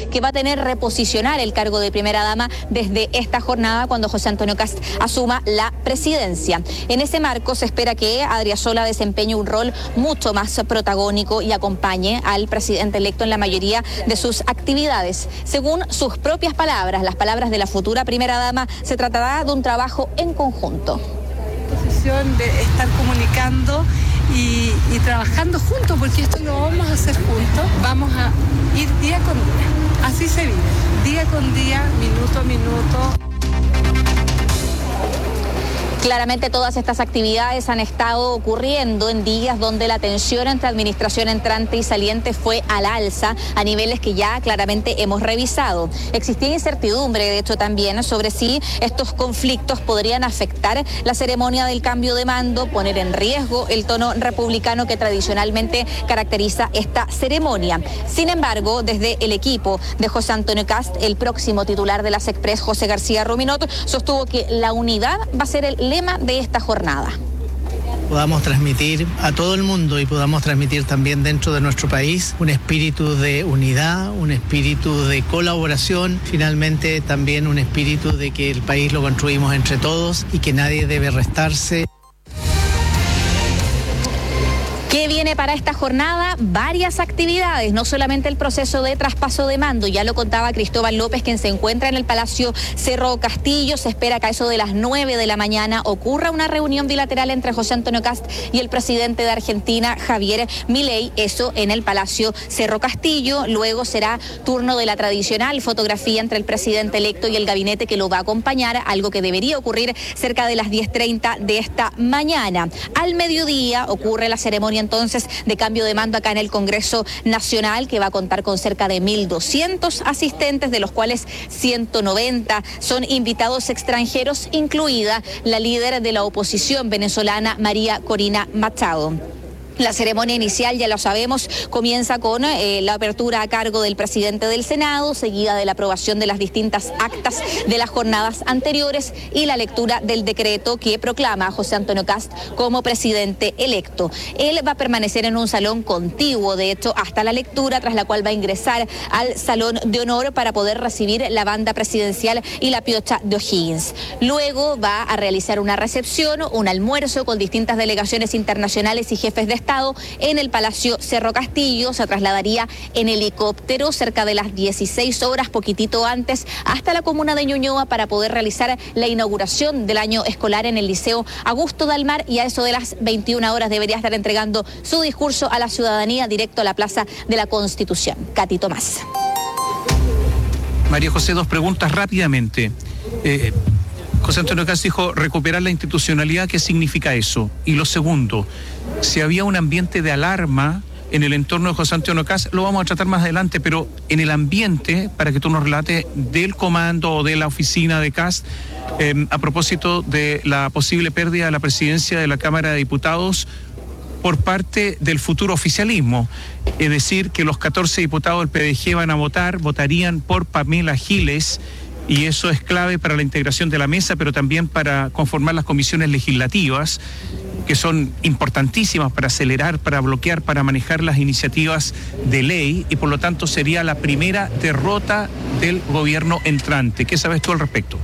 que va a tener reposicionar el cargo de primera dama desde esta jornada cuando José Antonio Kast asuma la presidencia. En ese marco se espera que Adriasola desempeñe un rol mucho más protagónico y acompañe al presidente electo en la mayoría de sus actividades. Según sus propias palabras, las palabras de la futura primera dama, se tratará de un trabajo en conjunto. De estar comunicando y trabajando juntos, porque esto lo vamos a hacer juntos, vamos a ir día con día, así se vive, día con día, minuto a minuto. Claramente todas estas actividades han estado ocurriendo en días donde la tensión entre administración entrante y saliente fue al alza a niveles que ya claramente hemos revisado. Existía incertidumbre, de hecho, también sobre si estos conflictos podrían afectar la ceremonia del cambio de mando, poner en riesgo el tono republicano que tradicionalmente caracteriza esta ceremonia. Sin embargo, desde el equipo de José Antonio Kast, el próximo titular de la SECPRES, José García Ruminot, sostuvo que la unidad va a ser el lema de esta jornada. Podamos transmitir a todo el mundo y podamos transmitir también dentro de nuestro país un espíritu de unidad, un espíritu de colaboración, finalmente también un espíritu de que el país lo construimos entre todos y que nadie debe restarse. ¿Qué viene para esta jornada? Varias actividades, no solamente el proceso de traspaso de mando, ya lo contaba Cristóbal López, quien se encuentra en el Palacio Cerro Castillo. Se espera que a eso de las 9 de la mañana ocurra una reunión bilateral entre José Antonio Kast y el presidente de Argentina, Javier Milei, eso en el Palacio Cerro Castillo. Luego será turno de la tradicional fotografía entre el presidente electo y el gabinete que lo va a acompañar, algo que debería ocurrir cerca de las 10:30 de esta mañana. Al mediodía ocurre la ceremonia entonces de cambio de mando acá en el Congreso Nacional, que va a contar con cerca de 1.200 asistentes, de los cuales 190 son invitados extranjeros, incluida la líder de la oposición venezolana, María Corina Machado. La ceremonia inicial, ya lo sabemos, comienza con la apertura a cargo del presidente del Senado, seguida de la aprobación de las distintas actas de las jornadas anteriores y la lectura del decreto que proclama a José Antonio Kast como presidente electo. Él va a permanecer en un salón contiguo, de hecho, hasta la lectura, tras la cual va a ingresar al salón de honor para poder recibir la banda presidencial y la piocha de O'Higgins. Luego va a realizar una recepción, un almuerzo con distintas delegaciones internacionales y jefes de Estado en el Palacio Cerro Castillo. Se trasladaría en helicóptero cerca de las 16 horas, poquitito antes, hasta la comuna de Ñuñoa para poder realizar la inauguración del año escolar en el Liceo Augusto Dalmar, y a eso de las 21 horas debería estar entregando su discurso a la ciudadanía directo a la Plaza de la Constitución. Katy Tomás. María José, dos preguntas rápidamente. José Antonio Kast dijo recuperar la institucionalidad. ¿Qué significa eso? Y lo segundo, si había un ambiente de alarma en el entorno de José Antonio Kast, lo vamos a tratar más adelante, pero en el ambiente, para que tú nos relates, del comando o de la oficina de Kast, a propósito de la posible pérdida de la presidencia de la Cámara de Diputados por parte del futuro oficialismo, es decir, que los 14 diputados del PDG votarían por Pamela Giles, y eso es clave para la integración de la mesa, pero también para conformar las comisiones legislativas, que son importantísimas para acelerar, para bloquear, para manejar las iniciativas de ley, y por lo tanto sería la primera derrota del gobierno entrante. ¿Qué sabes tú al respecto?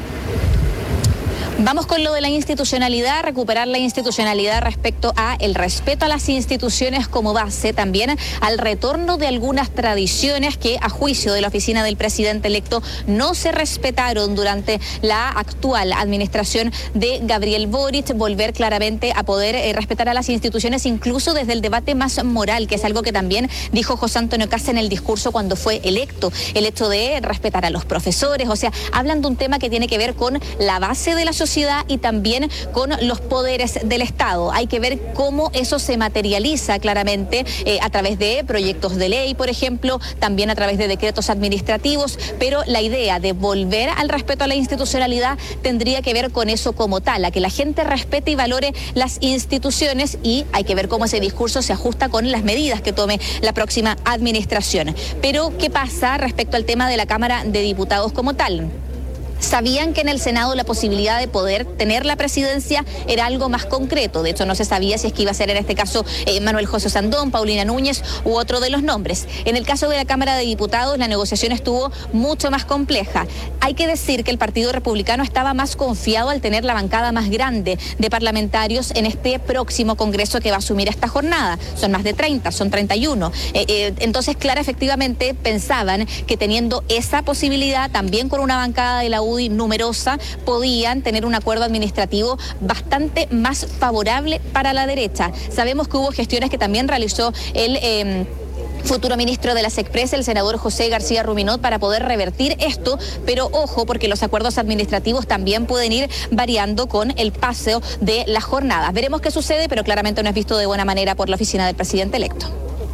Vamos con lo de la institucionalidad, recuperar la institucionalidad respecto a el respeto a las instituciones como base, también al retorno de algunas tradiciones que, a juicio de la oficina del presidente electo, no se respetaron durante la actual administración de Gabriel Boric. Volver claramente a poder respetar a las instituciones, incluso desde el debate más moral, que es algo que también dijo José Antonio Kast en el discurso cuando fue electo. El hecho de respetar a los profesores, o sea, hablan de un tema que tiene que ver con la base de la sociedad y también con los poderes del Estado. Hay que ver cómo eso se materializa claramente a través de proyectos de ley, por ejemplo, también a través de decretos administrativos, pero la idea de volver al respeto a la institucionalidad tendría que ver con eso como tal, a que la gente respete y valore las instituciones, y hay que ver cómo ese discurso se ajusta con las medidas que tome la próxima administración. Pero, ¿qué pasa respecto al tema de la Cámara de Diputados como tal? sabían que en el Senado la posibilidad de poder tener la presidencia era algo más concreto. De hecho, no se sabía si es que iba a ser en este caso Manuel José Sandón, Paulina Núñez u otro de los nombres. En el caso de la Cámara de Diputados, la negociación estuvo mucho más compleja. Hay que decir que el Partido Republicano estaba más confiado al tener la bancada más grande de parlamentarios en este próximo Congreso que va a asumir esta jornada. Son más de 30, son 31. Entonces, claro, efectivamente pensaban que teniendo esa posibilidad, también con una bancada de la UDI numerosa, podían tener un acuerdo administrativo bastante más favorable para la derecha. Sabemos que hubo gestiones que también realizó el futuro ministro de las Express, el senador José García Ruminot, para poder revertir esto, pero ojo, porque los acuerdos administrativos también pueden ir variando con el paso de las jornadas. Veremos qué sucede, pero claramente no es visto de buena manera por la oficina del presidente electo.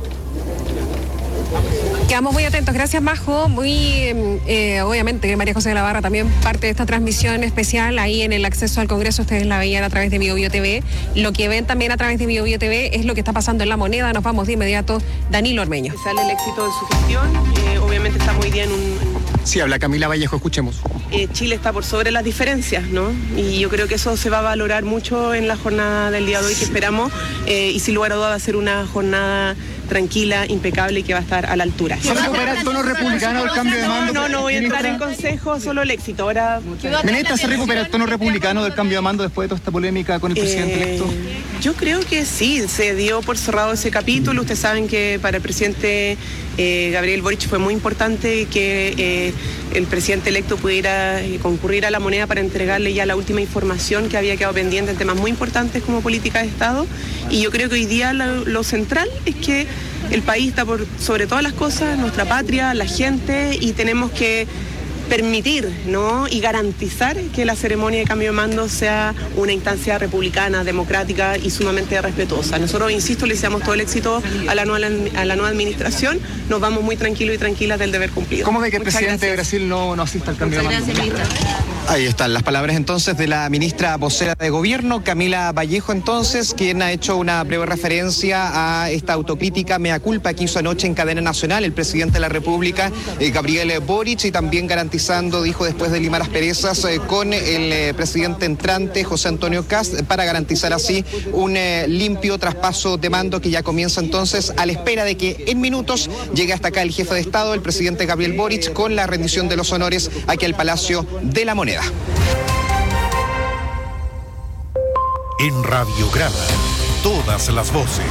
Quedamos muy atentos. Gracias, Majo. Obviamente, María José de la Barra también parte de esta transmisión especial ahí en el acceso al Congreso. Ustedes la veían a través de BioBio TV. Lo que ven también a través de BioBio TV es lo que está pasando en La Moneda. Nos vamos de inmediato. Danilo Ormeño. Sale el éxito de su gestión. Obviamente estamos hoy día en un... Sí, habla Camila Vallejo, escuchemos. Chile está por sobre las diferencias, ¿no? Y yo creo que eso se va a valorar mucho en la jornada del día de hoy que esperamos. Y sin lugar a dudas va a ser una jornada tranquila, impecable y que va a estar a la altura. ¿Se recupera el tono republicano del cambio de mando? No voy a entrar en consejo, solo el éxito. Ahora, ¿Ministra, se recupera el tono republicano del cambio de mando después de toda esta polémica con el presidente electo? Yo creo que sí, se dio por cerrado ese capítulo. Ustedes saben que para el presidente Gabriel Boric fue muy importante que el presidente electo pudiera concurrir a La Moneda para entregarle ya la última información que había quedado pendiente en temas muy importantes como política de Estado. Y yo creo que hoy día lo central es que el país está por sobre todas las cosas, nuestra patria, la gente, y tenemos que permitir, ¿no?, y garantizar que la ceremonia de cambio de mando sea una instancia republicana, democrática y sumamente respetuosa. Nosotros, insisto, le deseamos todo el éxito a la nueva administración. Nos vamos muy tranquilos y tranquilas del deber cumplido. ¿Cómo ve que el presidente de Brasil no asista al cambio de mando? Ahí están las palabras entonces de la ministra vocera de Gobierno, Camila Vallejo, entonces, quien ha hecho una breve referencia a esta autocrítica mea culpa que hizo anoche en cadena nacional el presidente de la República, Gabriel Boric, y también garantizando, dijo después de limar asperezas con el presidente entrante, José Antonio Kast, para garantizar así un limpio traspaso de mando que ya comienza entonces a la espera de que en minutos llegue hasta acá el jefe de Estado, el presidente Gabriel Boric, con la rendición de los honores aquí al Palacio de la Moneda. En Radiograma, todas las voces.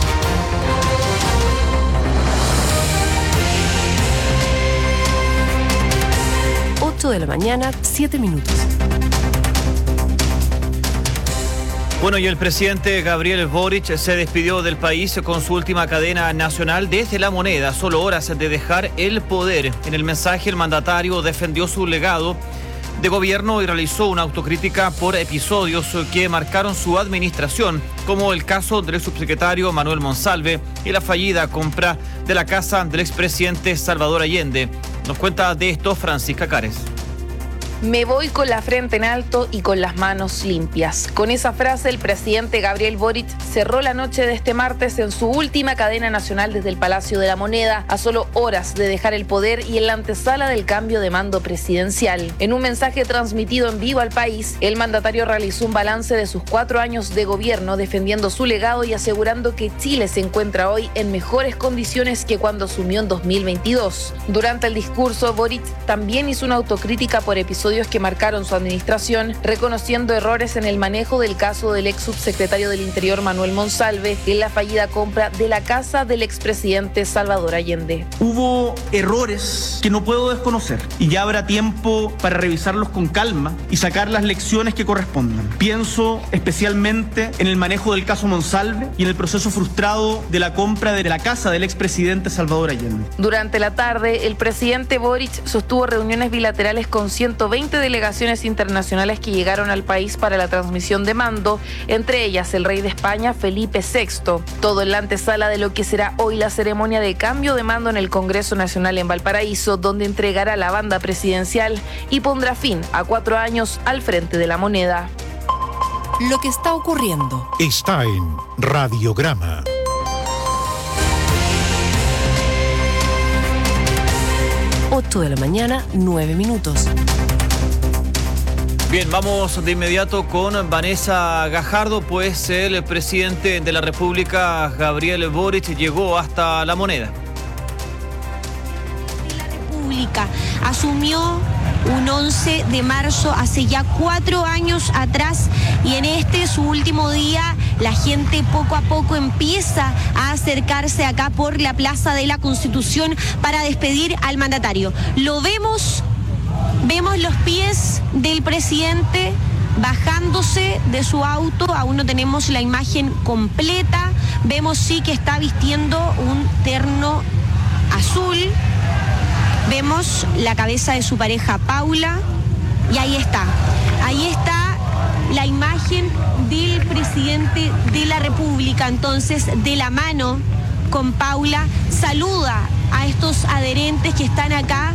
8 de la mañana, 7 minutos. Bueno, y el presidente Gabriel Boric se despidió del país con su última cadena nacional desde La Moneda, solo horas de dejar el poder. En el mensaje, el mandatario defendió su legado de gobierno y realizó una autocrítica por episodios que marcaron su administración, como el caso del subsecretario Manuel Monsalve y la fallida compra de la casa del expresidente Salvador Allende. Nos cuenta de esto Francisca Cares. Me voy con la frente en alto y con las manos limpias. Con esa frase, el presidente Gabriel Boric cerró la noche de este martes en su última cadena nacional desde el Palacio de la Moneda, a solo horas de dejar el poder y en la antesala del cambio de mando presidencial. En un mensaje transmitido en vivo al país, el mandatario realizó un balance de sus 4 años de gobierno, defendiendo su legado y asegurando que Chile se encuentra hoy en mejores condiciones que cuando asumió en 2022. Durante el discurso, Boric también hizo una autocrítica por episodios que marcaron su administración, reconociendo errores en el manejo del caso del ex subsecretario del Interior Manuel Monsalve en la fallida compra de la casa del expresidente Salvador Allende. Hubo errores que no puedo desconocer y ya habrá tiempo para revisarlos con calma y sacar las lecciones que correspondan. Pienso especialmente en el manejo del caso Monsalve y en el proceso frustrado de la compra de la casa del expresidente Salvador Allende. Durante la tarde, el presidente Boric sostuvo reuniones bilaterales con 120 delegaciones internacionales que llegaron al país para la transmisión de mando, entre ellas el rey de España, Felipe VI. Todo en la antesala de lo que será hoy la ceremonia de cambio de mando en el Congreso Nacional en Valparaíso, donde entregará la banda presidencial y pondrá fin a 4 años al frente de La Moneda. Lo que está ocurriendo está en Radiograma. 8 de la mañana, 9 minutos. Bien, vamos de inmediato con Vanessa Gajardo, pues el presidente de la República, Gabriel Boric, llegó hasta La Moneda. La República asumió un 11 de marzo hace ya 4 años atrás y en su último día la gente poco a poco empieza a acercarse acá por la Plaza de la Constitución para despedir al mandatario. Lo vemos los pies del presidente bajándose de su auto, aún no tenemos la imagen completa, vemos sí que está vistiendo un terno azul, vemos la cabeza de su pareja Paula y ahí está la imagen del presidente de la República. Entonces, de la mano con Paula, saluda a estos adherentes que están acá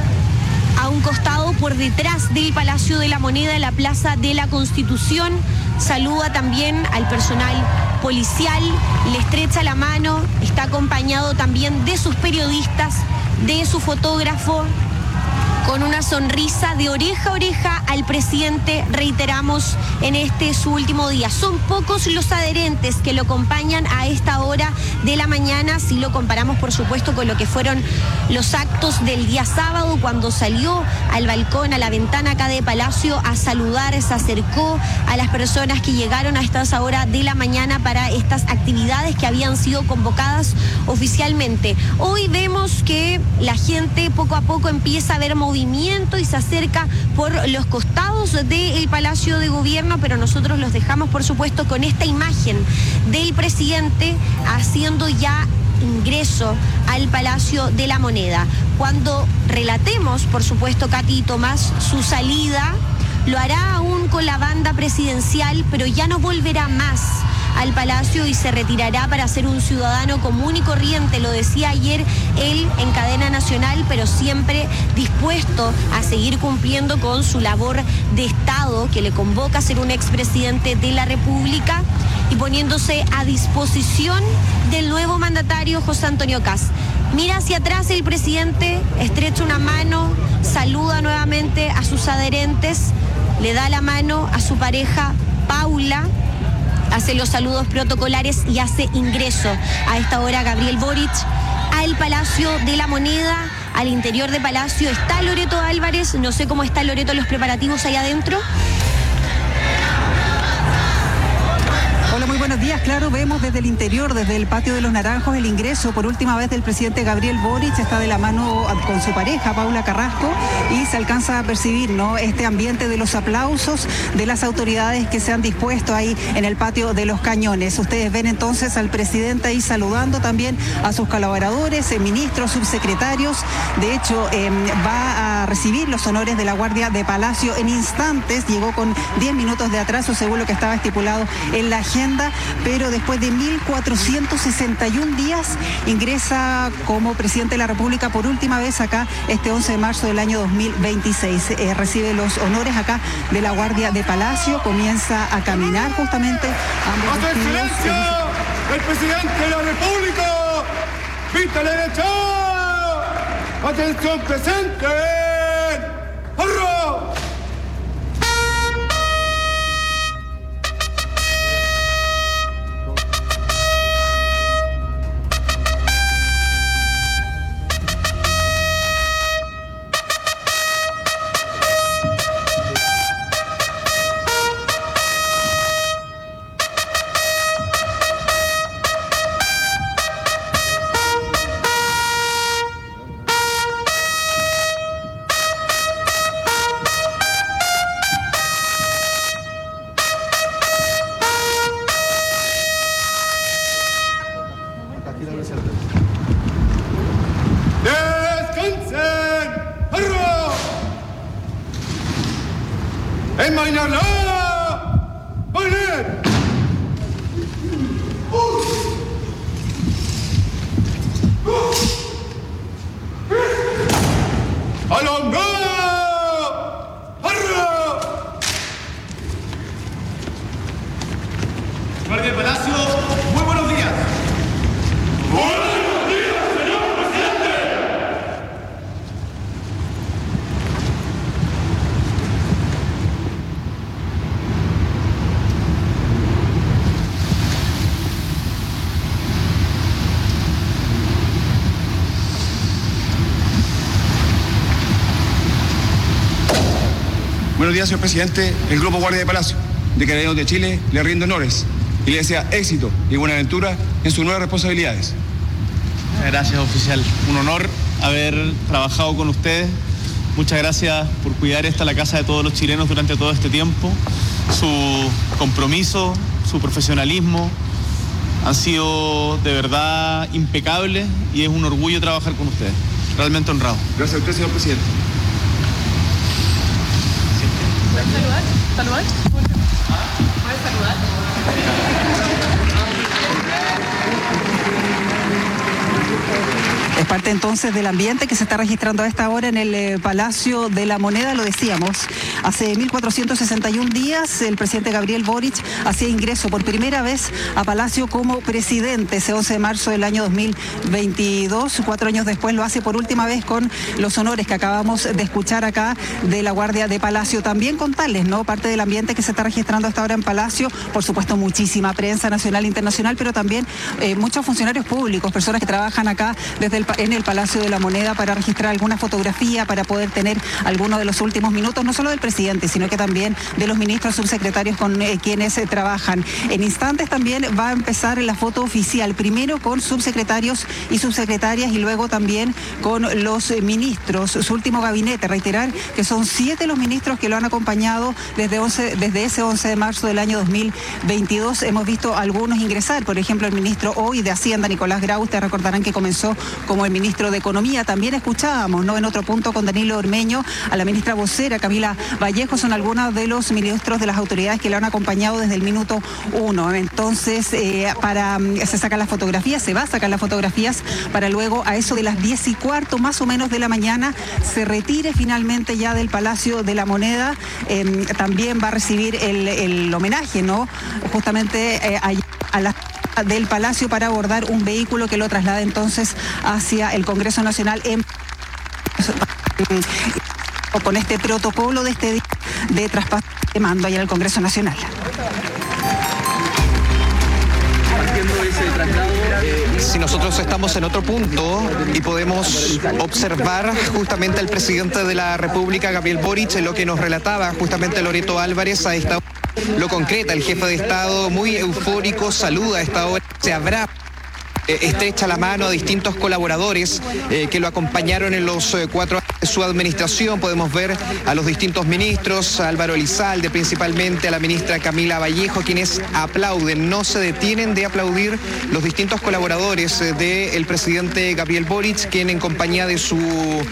a un costado por detrás del Palacio de la Moneda, en la Plaza de la Constitución. Saluda también al personal policial, le estrecha la mano, está acompañado también de sus periodistas, de su fotógrafo, con una sonrisa de oreja a oreja al presidente, reiteramos, en su último día. Son pocos los adherentes que lo acompañan a esta hora de la mañana, si lo comparamos, por supuesto, con lo que fueron los actos del día sábado, cuando salió al balcón, a la ventana acá de Palacio, a saludar, se acercó a las personas que llegaron a estas horas de la mañana para estas actividades que habían sido convocadas oficialmente. Hoy vemos que la gente poco a poco empieza a ver movimiento y se acerca por los costados del Palacio de Gobierno, pero nosotros los dejamos, por supuesto, con esta imagen del presidente haciendo ya ingreso al Palacio de la Moneda. Cuando relatemos, por supuesto, Katy y Tomás, su salida, lo hará aún con la banda presidencial, pero ya no volverá más al Palacio y se retirará para ser un ciudadano común y corriente, lo decía ayer él en cadena nacional, pero siempre dispuesto a seguir cumpliendo con su labor de Estado que le convoca a ser un expresidente de la República y poniéndose a disposición del nuevo mandatario José Antonio Kast. Mira hacia atrás el presidente, estrecha una mano, saluda nuevamente a sus adherentes, le da la mano a su pareja Paula, hace los saludos protocolares y hace ingreso a esta hora Gabriel Boric al Palacio de la Moneda. Al interior de Palacio está Loreto Álvarez, no sé cómo está Loreto los preparativos ahí adentro. Hola, muy buenos días. Claro, vemos desde el interior, desde el Patio de los Naranjos, el ingreso por última vez del presidente Gabriel Boric. Está de la mano con su pareja, Paula Carrasco, y se alcanza a percibir, ¿no?, este ambiente de los aplausos de las autoridades que se han dispuesto ahí en el Patio de los Cañones. Ustedes ven entonces al presidente ahí saludando también a sus colaboradores, ministros, subsecretarios. De hecho, va a recibir los honores de la Guardia de Palacio en instantes. Llegó con 10 minutos de atraso, según lo que estaba estipulado en la agenda, pero después de 1.461 días ingresa como presidente de la República por última vez acá este 11 de marzo del año 2026. Recibe los honores acá de la Guardia de Palacio, comienza a caminar justamente. ¡Hasta excelencia! ¡El presidente de la República! ¡Vista la derecha! ¡Atención presente! ¡Arro! Guardia de Palacio, muy buenos días. ¡Buenos días, señor presidente! Buenos días, señor presidente. El Grupo Guardia de Palacio de Carabineros de Chile le rinde honores y le desea éxito y buena aventura en sus nuevas responsabilidades. Gracias, oficial. Un honor haber trabajado con ustedes. Muchas gracias por cuidar la casa de todos los chilenos durante todo este tiempo. Su compromiso, su profesionalismo han sido de verdad impecables y es un orgullo trabajar con ustedes. Realmente honrado. Gracias a usted, señor presidente. ¿Puedes saludar? ¿Saludar? ¿Puedes saludar? Es parte entonces del ambiente que se está registrando a esta hora en el Palacio de la Moneda, lo decíamos. Hace 1461 días el presidente Gabriel Boric hacía ingreso por primera vez a Palacio como presidente, ese 11 de marzo del año 2022. 4 años después lo hace por última vez con los honores que acabamos de escuchar acá de la Guardia de Palacio. También contarles, ¿no?, parte del ambiente que se está registrando a esta hora en Palacio. Por supuesto, muchísima prensa nacional e internacional, pero también muchos funcionarios públicos, personas que trabajan acá en el Palacio de la Moneda para registrar alguna fotografía, para poder tener algunos de los últimos minutos, no solo del presidente, sino que también de los ministros subsecretarios con quienes trabajan. En instantes también va a empezar la foto oficial, primero con subsecretarios y subsecretarias y luego también con los ministros, su último gabinete. Reiterar que son 7 los ministros que lo han acompañado desde ese 11 de marzo del año 2022. Hemos visto algunos ingresar, por ejemplo, el ministro hoy de Hacienda, Nicolás Grau. Ustedes recordarán que comenzó como el ministro de Economía. También escuchábamos, ¿no?, en otro punto con Danilo Ormeño, a la ministra vocera Camila Vallejo. Son algunos de los ministros de las autoridades que lo han acompañado desde el minuto 1. Entonces, se sacan las fotografías, se va a sacar las fotografías para luego, a eso de las 10:15 más o menos de la mañana, se retire finalmente ya del Palacio de la Moneda. También va a recibir el homenaje, ¿no?, justamente a la del Palacio para abordar un vehículo que lo traslada entonces hacia el Congreso Nacional con este protocolo de este día de traspaso de mando allá en el Congreso Nacional. Si nosotros estamos en otro punto y podemos observar justamente al presidente de la República, Gabriel Boric, en lo que nos relataba justamente Loreto Álvarez a esta hora. Lo concreta, el jefe de Estado muy eufórico, saluda a esta hora, se abraza, estrecha la mano a distintos colaboradores que lo acompañaron en los 4 años de su administración. Podemos ver a los distintos ministros, a Álvaro Elizalde principalmente, a la ministra Camila Vallejo, quienes aplauden, no se detienen de aplaudir los distintos colaboradores del presidente Gabriel Boric, quien en compañía de su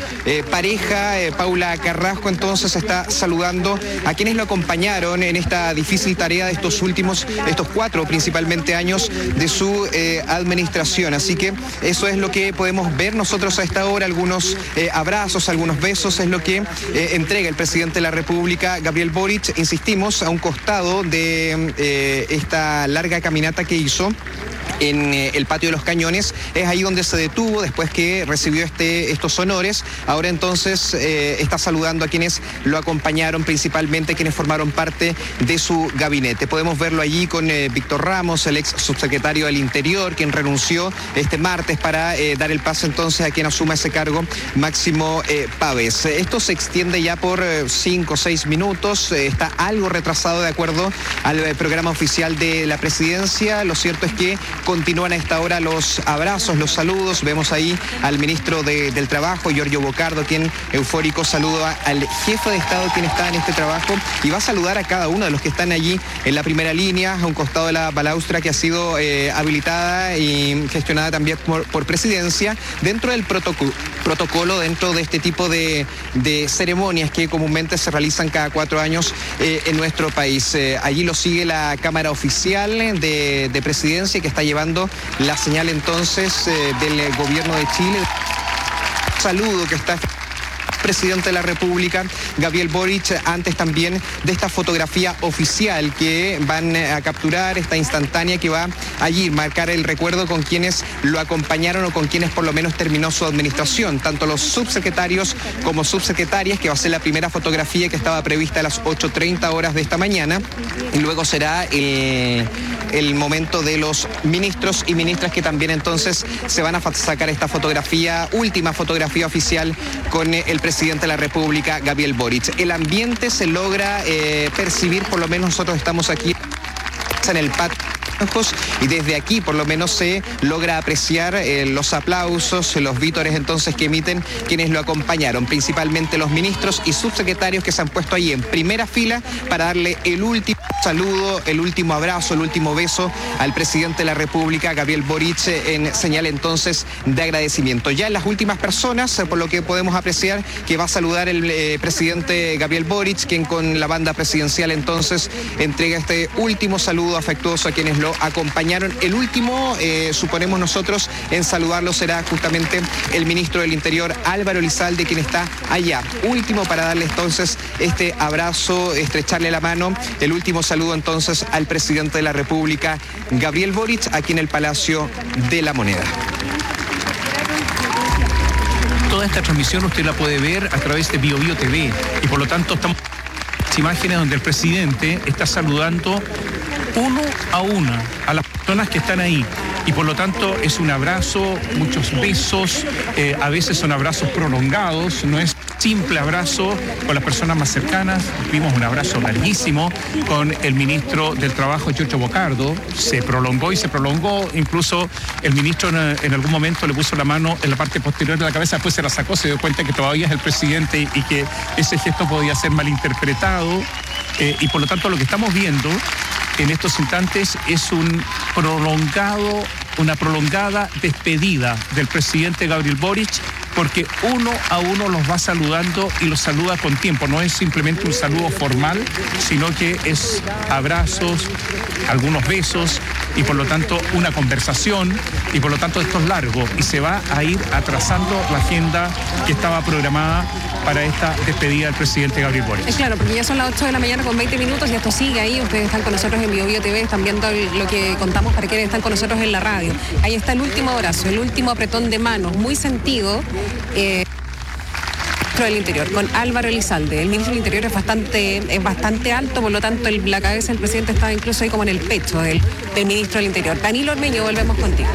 pareja, Paula Carrasco, entonces está saludando a quienes lo acompañaron en esta difícil tarea de estos 4 principalmente años de su administración. Así que eso es lo que podemos ver nosotros a esta hora, algunos abrazos, algunos besos, es lo que entrega el presidente de la República, Gabriel Boric, insistimos, a un costado de esta larga caminata que hizo en el Patio de los Cañones. Es ahí donde se detuvo después que recibió estos honores. Ahora entonces está saludando a quienes lo acompañaron, principalmente quienes formaron parte de su gabinete. Podemos verlo allí con Víctor Ramos, el ex subsecretario del Interior, quien renunció este martes para dar el paso entonces a quien asuma ese cargo, Máximo Pavés. Esto se extiende ya por 5 o 6 minutos, está algo retrasado de acuerdo al programa oficial de la presidencia. Lo cierto es que continúan a esta hora los abrazos, los saludos. Vemos ahí al ministro del Trabajo, Giorgio Bocardo, quien eufórico saluda al jefe de Estado, quien está en este trabajo, y va a saludar a cada uno de los que están allí en la primera línea, a un costado de la balaustra que ha sido habilitada y gestionada también por presidencia, dentro del protocolo, dentro de este tipo de ceremonias que comúnmente se realizan cada 4 años en nuestro país. Allí lo sigue la Cámara Oficial de Presidencia, que está llevando la señal entonces del Gobierno de Chile. Saludo que está presidente de la República, Gabriel Boric, antes también de esta fotografía oficial que van a capturar, esta instantánea que va allí marcar el recuerdo con quienes lo acompañaron o con quienes por lo menos terminó su administración, tanto los subsecretarios como subsecretarias, que va a ser la primera fotografía que estaba prevista a las 8:30 horas de esta mañana, y luego será el momento de los ministros y ministras que también entonces se van a sacar esta fotografía, última fotografía oficial con el presidente de la República, Gabriel Boric. El ambiente se logra percibir, por lo menos nosotros estamos aquí en el patio y desde aquí por lo menos se logra apreciar los aplausos, los vítores entonces que emiten quienes lo acompañaron, principalmente los ministros y subsecretarios que se han puesto ahí en primera fila para darle el último saludo, el último abrazo, el último beso al presidente de la República, Gabriel Boric, en señal entonces de agradecimiento. Ya en las últimas personas, por lo que podemos apreciar, que va a saludar el presidente Gabriel Boric, quien con la banda presidencial entonces entrega este último saludo afectuoso a quienes lo acompañaron. El último, suponemos nosotros, en saludarlo será justamente el ministro del Interior, Álvaro Elizalde, quien está allá. Último para darle entonces este abrazo, estrecharle la mano, el último saludo entonces al presidente de la República, Gabriel Boric, aquí en el Palacio de la Moneda. Toda esta transmisión usted la puede ver a través de BioBio TV y por lo tanto estamos imágenes donde el presidente está saludando uno a una a las personas que están ahí y por lo tanto es un abrazo, muchos besos, a veces son abrazos prolongados, no es simple abrazo con las personas más cercanas. Vimos un abrazo larguísimo con el ministro del Trabajo, Giorgio Bocardo, se prolongó, incluso el ministro en algún momento le puso la mano en la parte posterior de la cabeza, después se la sacó, se dio cuenta que todavía es el presidente y que ese gesto podía ser malinterpretado y por lo tanto lo que estamos viendo en estos instantes es una prolongada despedida del presidente Gabriel Boric, porque uno a uno los va saludando y los saluda con tiempo. No es simplemente un saludo formal, sino que es abrazos, algunos besos y por lo tanto una conversación y por lo tanto esto es largo y se va a ir atrasando la agenda que estaba programada para esta despedida del presidente Gabriel Boric. Es claro, porque ya son las 8 de la mañana con 20 minutos y esto sigue ahí. Ustedes están con nosotros en BioBio TV, están viendo lo que contamos para quienes están con nosotros en la radio. Ahí está el último abrazo, el último apretón de manos, muy sentido. Del Interior, con Álvaro Elizalde. El ministro del Interior es bastante alto, por lo tanto la cabeza del presidente estaba incluso ahí como en el pecho del ministro del Interior. Danilo Ormeño, volvemos contigo.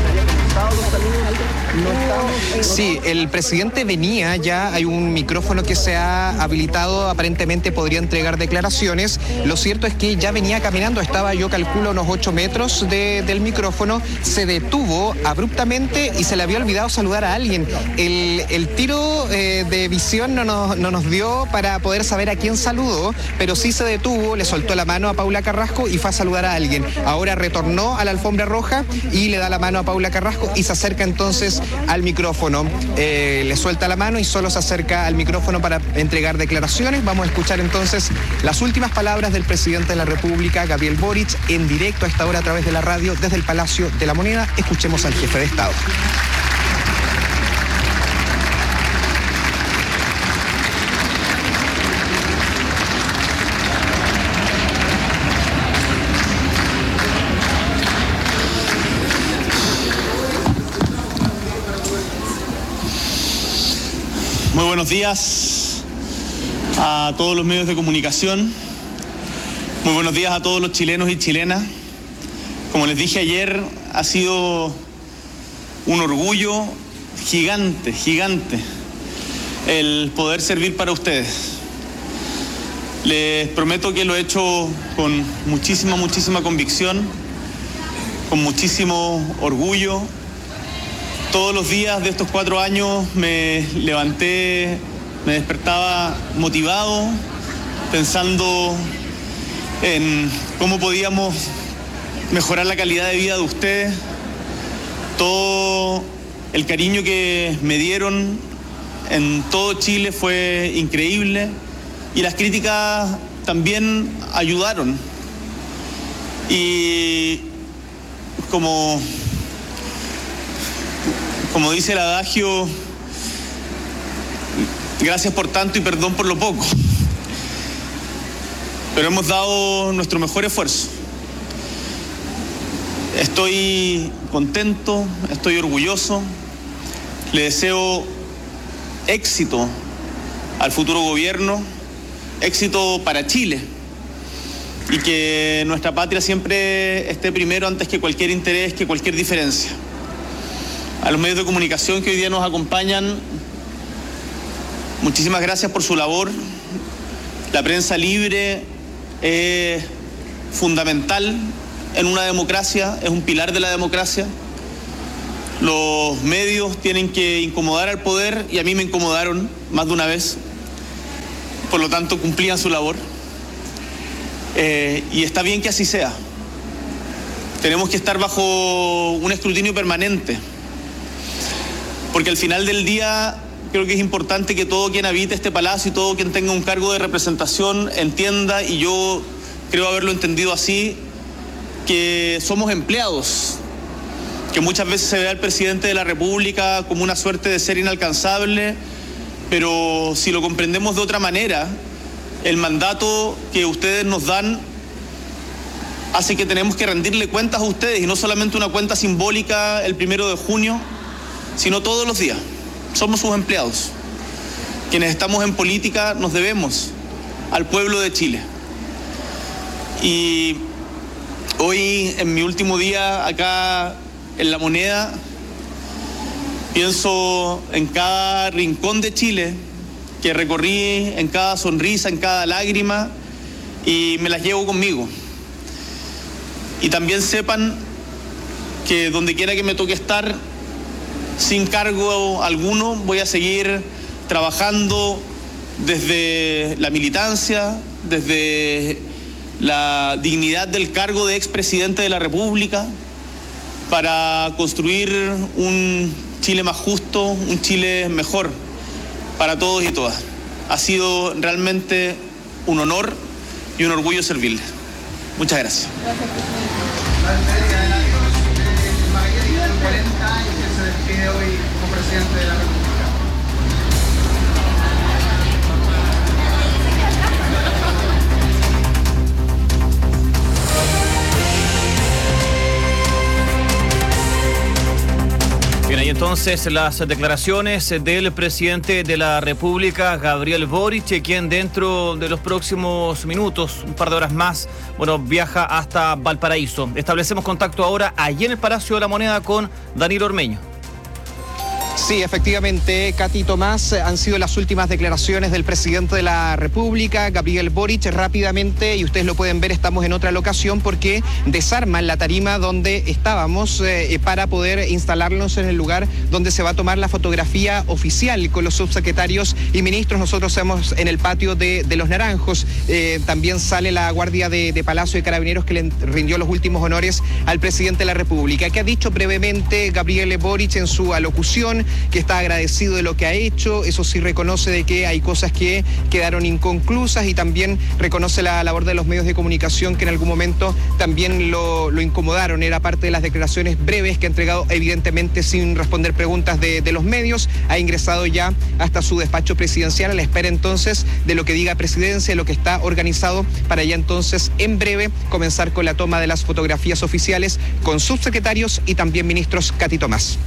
Sí, el presidente venía ya, hay un micrófono que se ha habilitado, aparentemente podría entregar declaraciones. Lo cierto es que ya venía caminando, estaba yo calculo unos 8 metros del micrófono, se detuvo abruptamente y se le había olvidado saludar a alguien. El tiro de visión no nos dio para poder saber a quién saludó, pero sí se detuvo, le soltó la mano a Paula Carrasco y fue a saludar a alguien. Ahora retornó a la alfombra roja y le da la mano a Paula Carrasco y se acerca entonces al micrófono, le suelta la mano y solo se acerca al micrófono para entregar declaraciones. Vamos a escuchar entonces las últimas palabras del presidente de la República, Gabriel Boric, en directo a esta hora a través de la radio desde el Palacio de la Moneda. Escuchemos al jefe de Estado. Muy buenos días a todos los medios de comunicación. Muy buenos días a todos los chilenos y chilenas. Como les dije ayer, ha sido un orgullo gigante el poder servir para ustedes. Les prometo que lo he hecho con muchísima convicción, con muchísimo orgullo. Todos los días de estos 4 años me levanté, me despertaba motivado, pensando en cómo podíamos mejorar la calidad de vida de ustedes. Todo el cariño que me dieron en todo Chile fue increíble y las críticas también ayudaron. Y como dice el adagio, gracias por tanto y perdón por lo poco. Pero hemos dado nuestro mejor esfuerzo. Estoy contento, estoy orgulloso. Le deseo éxito al futuro gobierno, éxito para Chile. y que nuestra patria siempre esté primero antes que cualquier interés, que cualquier diferencia. A los medios de comunicación que hoy día nos acompañan, muchísimas gracias por su labor. La prensa libre es fundamental en una democracia, es un pilar de la democracia. Los medios tienen que incomodar al poder y a mí me incomodaron más de una vez. Por lo tanto, cumplían su labor. Y está bien que así sea. Tenemos que estar bajo un escrutinio permanente. Porque al final del día creo que es importante que todo quien habite este palacio y todo quien tenga un cargo de representación entienda, y yo creo haberlo entendido así, que somos empleados, que muchas veces se ve al presidente de la República como una suerte de ser inalcanzable, pero si lo comprendemos de otra manera, el mandato que ustedes nos dan hace que tenemos que rendirle cuentas a ustedes, y no solamente una cuenta simbólica el 1 de junio, sino todos los días. Somos sus empleados. Quienes estamos en política nos debemos al pueblo de Chile. Y hoy, en mi último día acá en La Moneda, pienso en cada rincón de Chile que recorrí, en cada sonrisa, en cada lágrima, y me las llevo conmigo. Y también sepan que donde quiera que me toque estar, sin cargo alguno, voy a seguir trabajando desde la militancia, desde la dignidad del cargo de expresidente de la República, para construir un Chile más justo, un Chile mejor para todos y todas. Ha sido realmente un honor y un orgullo servirles. Muchas gracias. Hoy como presidente de la República. Bien, ahí entonces las declaraciones del presidente de la República, Gabriel Boric, quien dentro de los próximos minutos, un par de horas más, viaja hasta Valparaíso. Establecemos contacto ahora allí en el Palacio de la Moneda con Danilo Ormeño. Sí, efectivamente, Katy, Tomás, han sido las últimas declaraciones del presidente de la República, Gabriel Boric. Rápidamente, y ustedes lo pueden ver, estamos en otra locación porque desarman la tarima donde estábamos para poder instalarnos en el lugar donde se va a tomar la fotografía oficial con los subsecretarios y ministros. Nosotros estamos en el patio de Los Naranjos. También sale la Guardia de Palacio de Carabineros que le rindió los últimos honores al presidente de la República. ¿Qué ha dicho brevemente Gabriel Boric en su alocución? Que está agradecido de lo que ha hecho, eso sí reconoce de que hay cosas que quedaron inconclusas, y también reconoce la labor de los medios de comunicación que en algún momento también lo incomodaron. Era parte de las declaraciones breves que ha entregado, evidentemente sin responder preguntas de los medios. Ha ingresado ya hasta su despacho presidencial a la espera entonces de lo que diga presidencia, de lo que está organizado para ya entonces en breve comenzar con la toma de las fotografías oficiales con subsecretarios y también ministros. Katy, Tomás.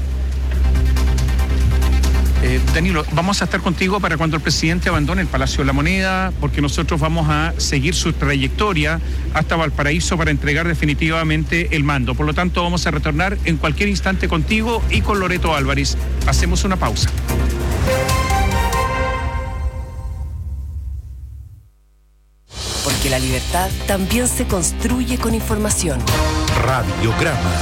Danilo, vamos a estar contigo para cuando el presidente abandone el Palacio de la Moneda, porque nosotros vamos a seguir su trayectoria hasta Valparaíso para entregar definitivamente el mando. Por lo tanto, vamos a retornar en cualquier instante contigo y con Loreto Álvarez. Hacemos una pausa. Porque la libertad también se construye con información. Radiograma.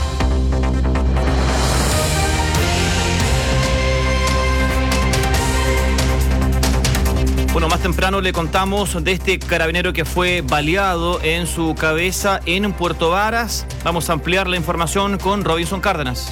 Bueno, más temprano le contamos de este carabinero que fue baleado en su cabeza en Puerto Varas. Vamos a ampliar la información con Robinson Cárdenas.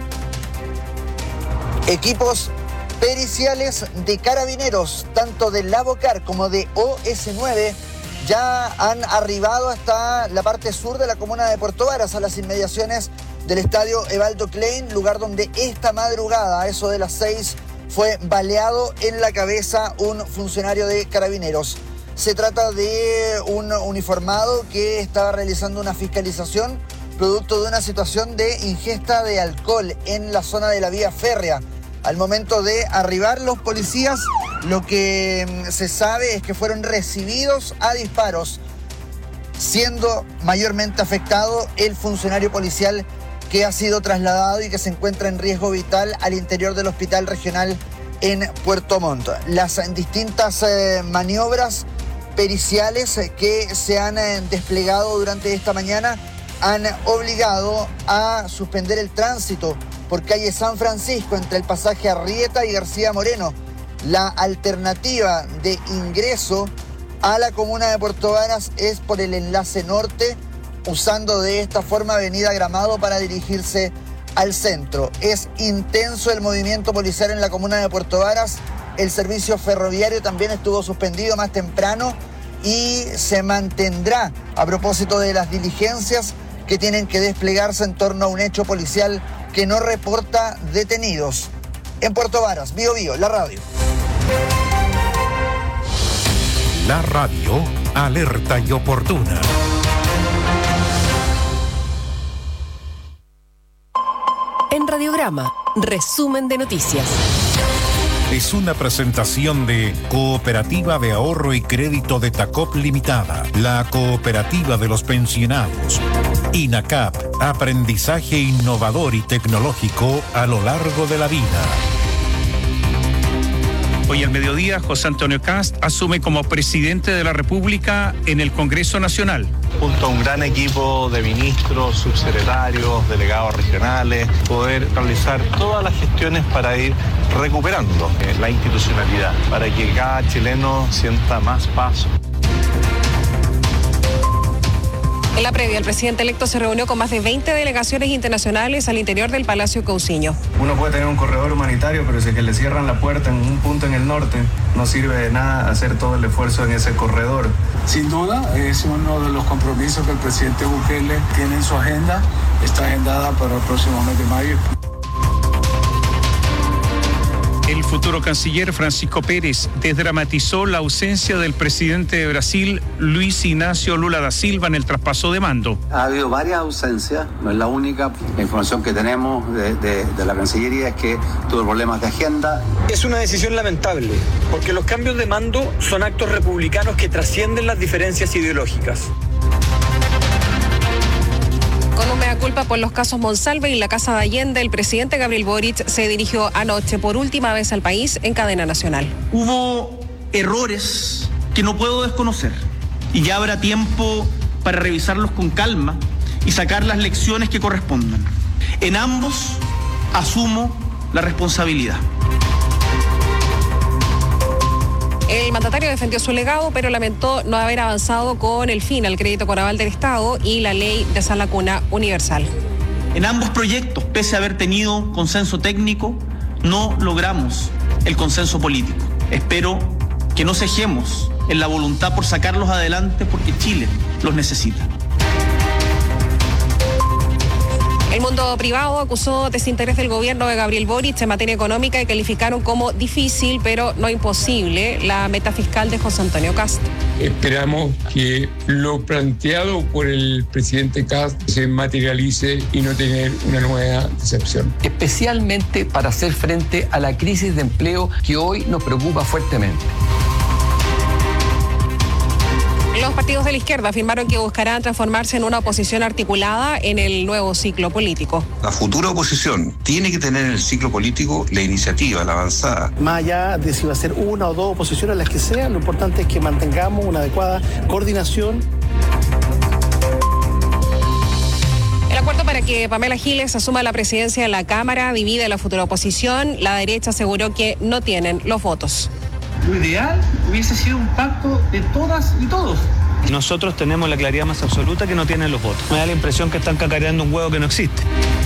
Equipos periciales de carabineros, tanto de Lavocar como de OS9, ya han arribado hasta la parte sur de la comuna de Puerto Varas, a las inmediaciones del estadio Evaldo Klein, lugar donde esta madrugada, a eso de las 6, fue baleado en la cabeza un funcionario de carabineros. Se trata de un uniformado que estaba realizando una fiscalización producto de una situación de ingesta de alcohol en la zona de la vía férrea. Al momento de arribar los policías, lo que se sabe es que fueron recibidos a disparos. siendo mayormente afectado el funcionario policial que ha sido trasladado y que se encuentra en riesgo vital al interior del hospital regional en Puerto Montt. Las distintas maniobras periciales que se han desplegado durante esta mañana han obligado a suspender el tránsito por calle San Francisco entre el pasaje Arrieta y García Moreno. La alternativa de ingreso a la comuna de Puerto Varas es por el enlace norte, usando de esta forma Avenida Gramado para dirigirse al centro. Es intenso el movimiento policial en la comuna de Puerto Varas. El servicio ferroviario también estuvo suspendido más temprano y se mantendrá a propósito de las diligencias que tienen que desplegarse en torno a un hecho policial que no reporta detenidos. En Puerto Varas, Bío Bío, la radio. La radio, alerta y oportuna. En Radiograma, resumen de noticias. Es una presentación de Cooperativa de Ahorro y Crédito de Tacop Limitada, la cooperativa de los pensionados. INACAP, aprendizaje innovador y tecnológico a lo largo de la vida. Hoy al mediodía, José Antonio Kast asume como presidente de la República en el Congreso Nacional. Junto a un gran equipo de ministros, subsecretarios, delegados regionales, poder realizar todas las gestiones para ir recuperando la institucionalidad, para que cada chileno sienta más paz. En la previa, el presidente electo se reunió con más de 20 delegaciones internacionales al interior del Palacio Cousiño. Uno puede tener un corredor humanitario, pero si es que le cierran la puerta en un punto en el norte, no sirve de nada hacer todo el esfuerzo en ese corredor. Sin duda, es uno de los compromisos que el presidente Bukele tiene en su agenda. Está agendada para el próximo mes de mayo. El futuro canciller Francisco Pérez desdramatizó la ausencia del presidente de Brasil, Luis Ignacio Lula da Silva, en el traspaso de mando. Ha habido varias ausencias, no es la única. La información que tenemos de la Cancillería es que tuvo problemas de agenda. Es una decisión lamentable, porque los cambios de mando son actos republicanos que trascienden las diferencias ideológicas. Con un mea culpa por los casos Monsalve y la Casa de Allende, el presidente Gabriel Boric se dirigió anoche por última vez al país en cadena nacional. Hubo errores que no puedo desconocer y ya habrá tiempo para revisarlos con calma y sacar las lecciones que correspondan. En ambos asumo la responsabilidad. El mandatario defendió su legado, pero lamentó no haber avanzado con el fin al crédito con aval del Estado y la ley de sala cuna universal. En ambos proyectos, pese a haber tenido consenso técnico, no logramos el consenso político. Espero que no cejemos en la voluntad por sacarlos adelante porque Chile los necesita. El mundo privado acusó desinterés del gobierno de Gabriel Boric en materia económica y calificaron como difícil, pero no imposible, la meta fiscal de José Antonio Kast. Esperamos que lo planteado por el presidente Kast se materialice y no tener una nueva decepción. Especialmente para hacer frente a la crisis de empleo que hoy nos preocupa fuertemente. Los partidos de la izquierda afirmaron que buscarán transformarse en una oposición articulada en el nuevo ciclo político. La futura oposición tiene que tener en el ciclo político la iniciativa, la avanzada. Más allá de si va a ser una o dos oposiciones, las que sean, lo importante es que mantengamos una adecuada coordinación. El acuerdo para que Pamela Giles asuma la presidencia de la Cámara divide la futura oposición. La derecha aseguró que no tienen los votos. Lo ideal hubiese sido un pacto de todas y todos. Nosotros tenemos la claridad más absoluta que no tienen los votos. Me da la impresión que están cacareando un huevo que no existe.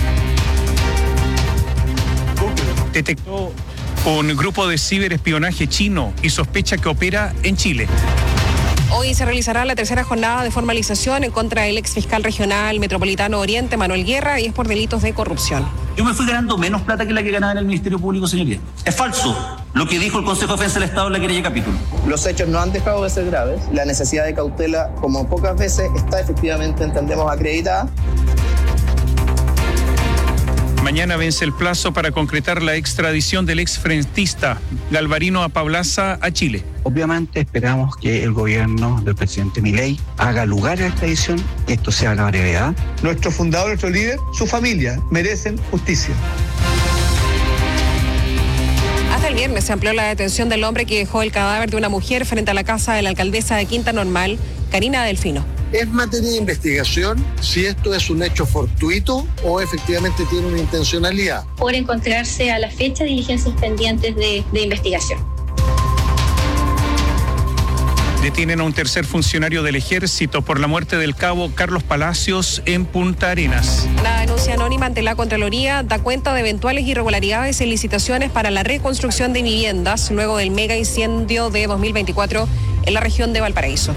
Detectó un grupo de ciberespionaje chino y sospecha que opera en Chile. Hoy se realizará la tercera jornada de formalización en contra del ex fiscal regional metropolitano Oriente, Manuel Guerra, y es por delitos de corrupción. Yo me fui ganando menos plata que la que ganaba en el Ministerio Público, señoría. Es falso lo que dijo el Consejo de Defensa del Estado en la querella capítulo. Los hechos no han dejado de ser graves. La necesidad de cautela, como pocas veces, está efectivamente, entendemos, acreditada. Mañana vence el plazo para concretar la extradición del exfrentista Galvarino Apablaza a Chile. Obviamente esperamos que el gobierno del presidente Milei haga lugar a la extradición, que esto sea a la brevedad. Nuestro fundador, nuestro líder, su familia merecen justicia. Hasta el viernes se amplió la detención del hombre que dejó el cadáver de una mujer frente a la casa de la alcaldesa de Quinta Normal, Karina Delfino. Es materia de investigación si esto es un hecho fortuito o efectivamente tiene una intencionalidad. Por encontrarse a la fecha diligencias pendientes de investigación. Detienen a un tercer funcionario del ejército por la muerte del cabo Carlos Palacios en Punta Arenas. La denuncia anónima ante la Contraloría da cuenta de eventuales irregularidades en licitaciones para la reconstrucción de viviendas luego del mega incendio de 2024 en la región de Valparaíso.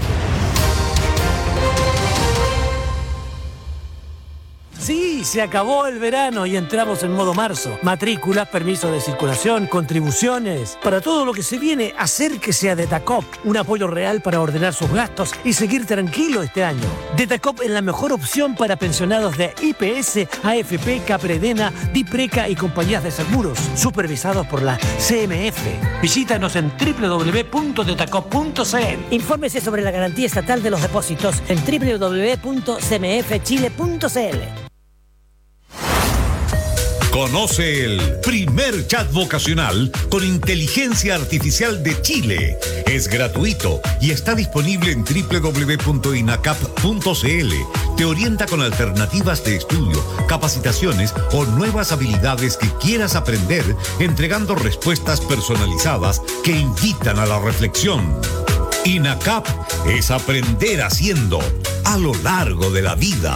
Sí, se acabó el verano y entramos en modo marzo. Matrículas, permisos de circulación, contribuciones. Para todo lo que se viene, acérquese a Detacop. Un apoyo real para ordenar sus gastos y seguir tranquilo este año. Detacop es la mejor opción para pensionados de IPS, AFP, Capredena, Dipreca y compañías de seguros, supervisados por la CMF. Visítanos en www.detacop.cl. Infórmese sobre la garantía estatal de los depósitos en www.cmfchile.cl. Conoce el primer chat vocacional con inteligencia artificial de Chile. Es gratuito y está disponible en www.inacap.cl. Te orienta con alternativas de estudio, capacitaciones o nuevas habilidades que quieras aprender, entregando respuestas personalizadas que invitan a la reflexión. INACAP es aprender haciendo a lo largo de la vida.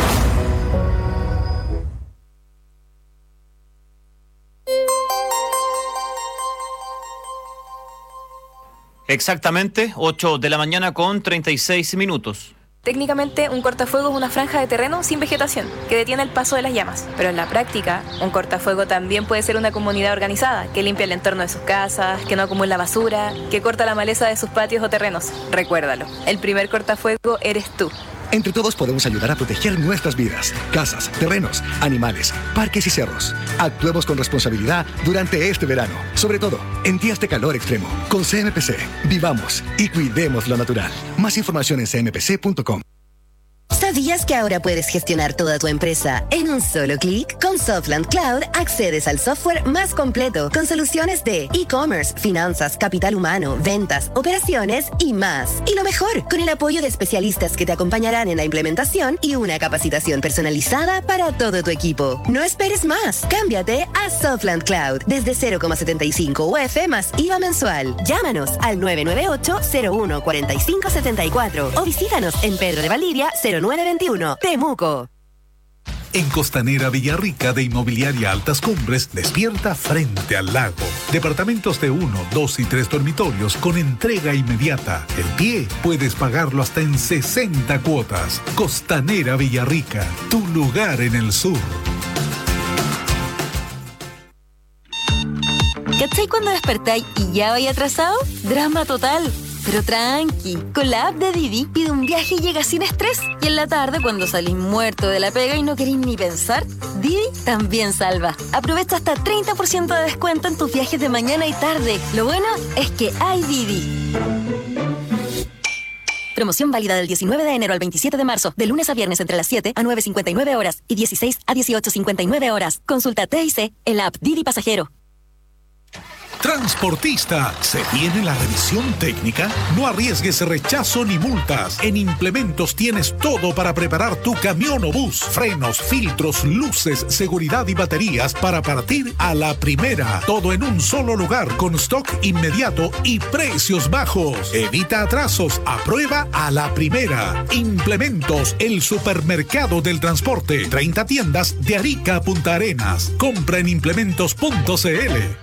Exactamente, 8 de la mañana con 36 minutos. Técnicamente, un cortafuego es una franja de terreno sin vegetación que detiene el paso de las llamas. Pero en la práctica, un cortafuego también puede ser una comunidad organizada que limpia el entorno de sus casas, que no acumula basura, que corta la maleza de sus patios o terrenos. Recuérdalo, el primer cortafuego eres tú. Entre todos podemos ayudar a proteger nuestras vidas, casas, terrenos, animales, parques y cerros. Actuemos con responsabilidad durante este verano, sobre todo en días de calor extremo. Con CMPC, vivamos y cuidemos lo natural. Más información en cmpc.com. ¿Sabías que ahora puedes gestionar toda tu empresa en un solo clic? Con Softland Cloud accedes al software más completo con soluciones de e-commerce, finanzas, capital humano, ventas, operaciones y más. Y lo mejor, con el apoyo de especialistas que te acompañarán en la implementación y una capacitación personalizada para todo tu equipo. No esperes más. Cámbiate a Softland Cloud desde 0,75 UF más IVA mensual. Llámanos al 998-01-4574 o visítanos en Pedro de Valdivia 0921, Temuco. En Costanera Villarrica de Inmobiliaria Altas Cumbres despierta frente al lago. Departamentos de 1, 2 y 3 dormitorios con entrega inmediata. El pie puedes pagarlo hasta en 60 cuotas. Costanera Villarrica, tu lugar en el sur. ¿Cachai cuando despertáis y ya vais atrasado? Drama total. Pero tranqui, con la app de Didi pide un viaje y llega sin estrés. Y en la tarde, cuando salís muerto de la pega y no queréis ni pensar, Didi también salva. Aprovecha hasta 30% de descuento en tus viajes de mañana y tarde. Lo bueno es que hay Didi. Promoción válida del 19 de enero al 27 de marzo, de lunes a viernes entre las 7 a 9:59 horas y 16 a 18:59 horas. Consulta TIC en la app Didi Pasajero. Transportista, ¿se viene la revisión técnica? No arriesgues rechazo ni multas. En Implementos tienes todo para preparar tu camión o bus. Frenos, filtros, luces, seguridad y baterías para partir a la primera. Todo en un solo lugar con stock inmediato y precios bajos. Evita atrasos, aprueba a la primera. Implementos, el supermercado del transporte. 30 tiendas de Arica a Punta Arenas. Compra en implementos.cl.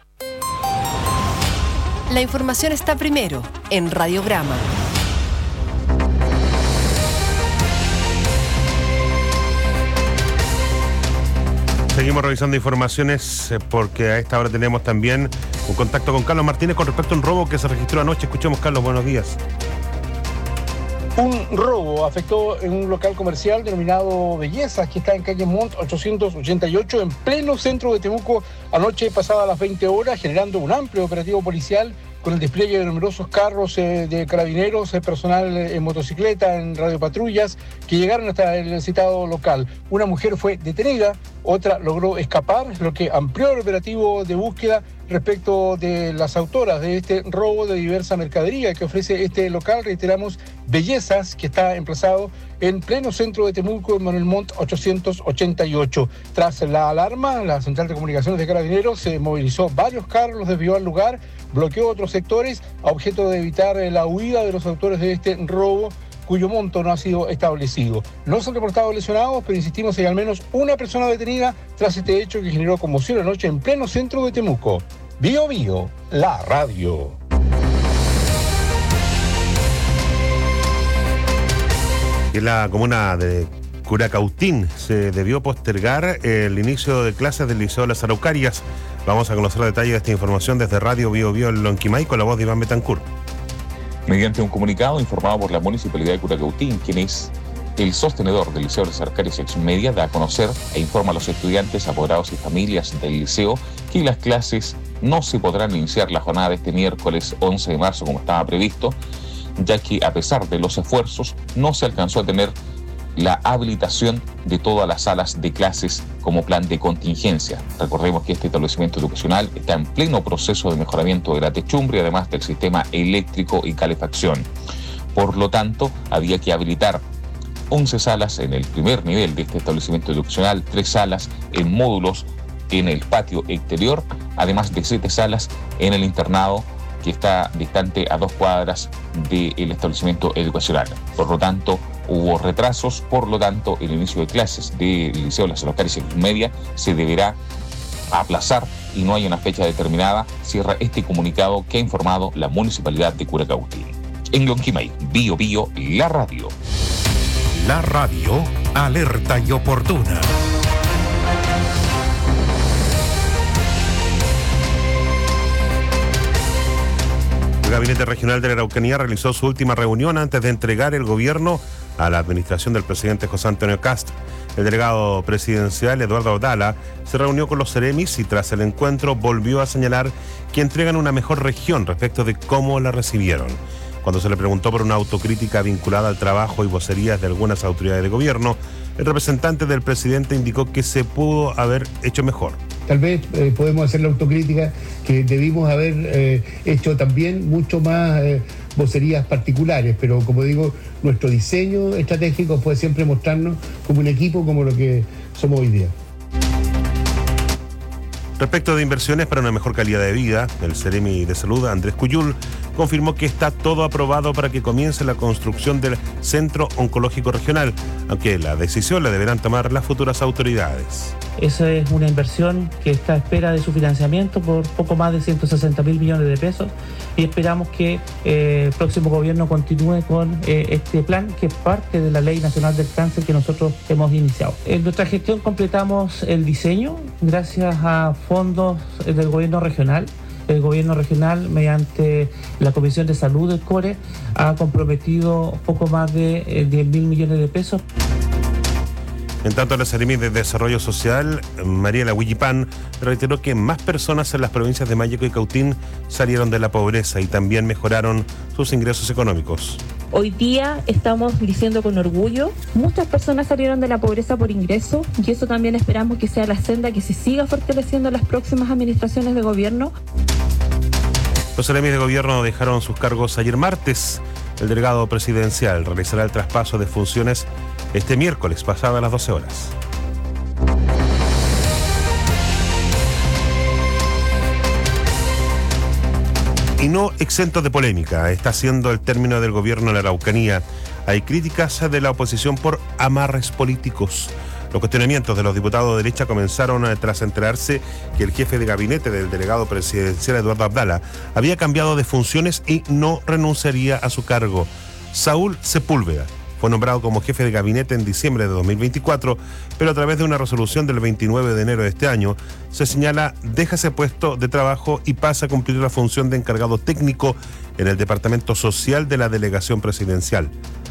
La información está primero en Radiograma. Seguimos revisando informaciones porque a esta hora tenemos también un contacto con Carlos Martínez con respecto a un robo que se registró anoche. Escuchemos, Carlos, buenos días. Un robo afectó en un local comercial denominado Bellezas, que está en calle Montt 888, en pleno centro de Temuco, anoche pasada las 20 horas, generando un amplio operativo policial con el despliegue de numerosos carros de carabineros, personal en motocicleta, en radiopatrullas, que llegaron hasta el citado local. Una mujer fue detenida, otra logró escapar, lo que amplió el operativo de búsqueda respecto de las autoras de este robo de diversa mercadería que ofrece este local, reiteramos, Bellezas, que está emplazado en pleno centro de Temuco, en Manuel Montt 888. Tras la alarma, la Central de Comunicaciones de Carabineros se movilizó varios carros, los desvió al lugar, bloqueó otros sectores a objeto de evitar la huida de los autores de este robo, cuyo monto no ha sido establecido. No se han reportado lesionados, pero insistimos, hay al menos una persona detenida tras este hecho que generó conmoción anoche en pleno centro de Temuco. Bio Bio, la radio. En la comuna de Curacautín se debió postergar el inicio de clases del Liceo de las Araucarias. Vamos a conocer detalles de esta información desde Radio Bio Bio en Lonquimay con la voz de Iván Betancourt. Mediante un comunicado informado por la Municipalidad de Curacautín, quien es el sostenedor del Liceo de las Araucarias Sección Media, da a conocer e informa a los estudiantes, apoderados y familias del liceo que las clases no se podrán iniciar la jornada de este miércoles 11 de marzo como estaba previsto, ya que a pesar de los esfuerzos no se alcanzó a tener la habilitación de todas las salas de clases como plan de contingencia. Recordemos que este establecimiento educacional está en pleno proceso de mejoramiento de la techumbre, además del sistema eléctrico y calefacción. Por lo tanto, había que habilitar 11 salas en el primer nivel de este establecimiento educacional, 3 salas en módulos en el patio exterior, además de 7 salas en el internado, que está distante a 2 cuadras del establecimiento educacional. Por lo tanto, hubo retrasos, por lo tanto, el inicio de clases del Liceo de las Araucarias Media se deberá aplazar y no hay una fecha determinada, cierra este comunicado que ha informado la Municipalidad de Curacautín. En Lonquimay, Bio Bio, la radio. La radio, alerta y oportuna. El Gabinete Regional de la Araucanía realizó su última reunión antes de entregar el gobierno a la administración del presidente José Antonio Kast. El delegado presidencial Eduardo Abdala se reunió con los seremis y tras el encuentro volvió a señalar que entregan una mejor región respecto de cómo la recibieron. Cuando se le preguntó por una autocrítica vinculada al trabajo y vocerías de algunas autoridades de gobierno, el representante del presidente indicó que se pudo haber hecho mejor. Tal vez podemos hacer la autocrítica que debimos haber hecho también mucho más vocerías particulares, pero como digo, nuestro diseño estratégico fue siempre mostrarnos como un equipo, como lo que somos hoy día. Respecto de inversiones para una mejor calidad de vida, el Seremi de Salud, Andrés Cuyul, confirmó que está todo aprobado para que comience la construcción del Centro Oncológico Regional, aunque la decisión la deberán tomar las futuras autoridades. Esa es una inversión que está a espera de su financiamiento por poco más de 160.000 millones de pesos y esperamos que el próximo gobierno continúe con este plan que es parte de la Ley Nacional del Cáncer que nosotros hemos iniciado. En nuestra gestión completamos el diseño gracias a fondos del gobierno regional. El gobierno regional, mediante la Comisión de Salud del CORE, ha comprometido poco más de 10.000 millones de pesos. En tanto, la Seremi de Desarrollo Social, Mariela Huillipán, reiteró que más personas en las provincias de Mayeco y Cautín salieron de la pobreza y también mejoraron sus ingresos económicos. Hoy día estamos diciendo con orgullo, muchas personas salieron de la pobreza por ingreso y eso también esperamos que sea la senda que se siga fortaleciendo en las próximas administraciones de gobierno. Los seremis de gobierno dejaron sus cargos ayer martes. El delegado presidencial realizará el traspaso de funciones este miércoles, pasadas las 12 horas. Y no exento de polémica está siendo el término del gobierno de la Araucanía. Hay críticas de la oposición por amarres políticos. Los cuestionamientos de los diputados de derecha comenzaron tras enterarse que el jefe de gabinete del delegado presidencial Eduardo Abdala había cambiado de funciones y no renunciaría a su cargo. Saúl Sepúlveda fue nombrado como jefe de gabinete en diciembre de 2024, pero a través de una resolución del 29 de enero de este año se señala deja ese puesto de trabajo y pasa a cumplir la función de encargado técnico en el Departamento Social de la Delegación Presidencial.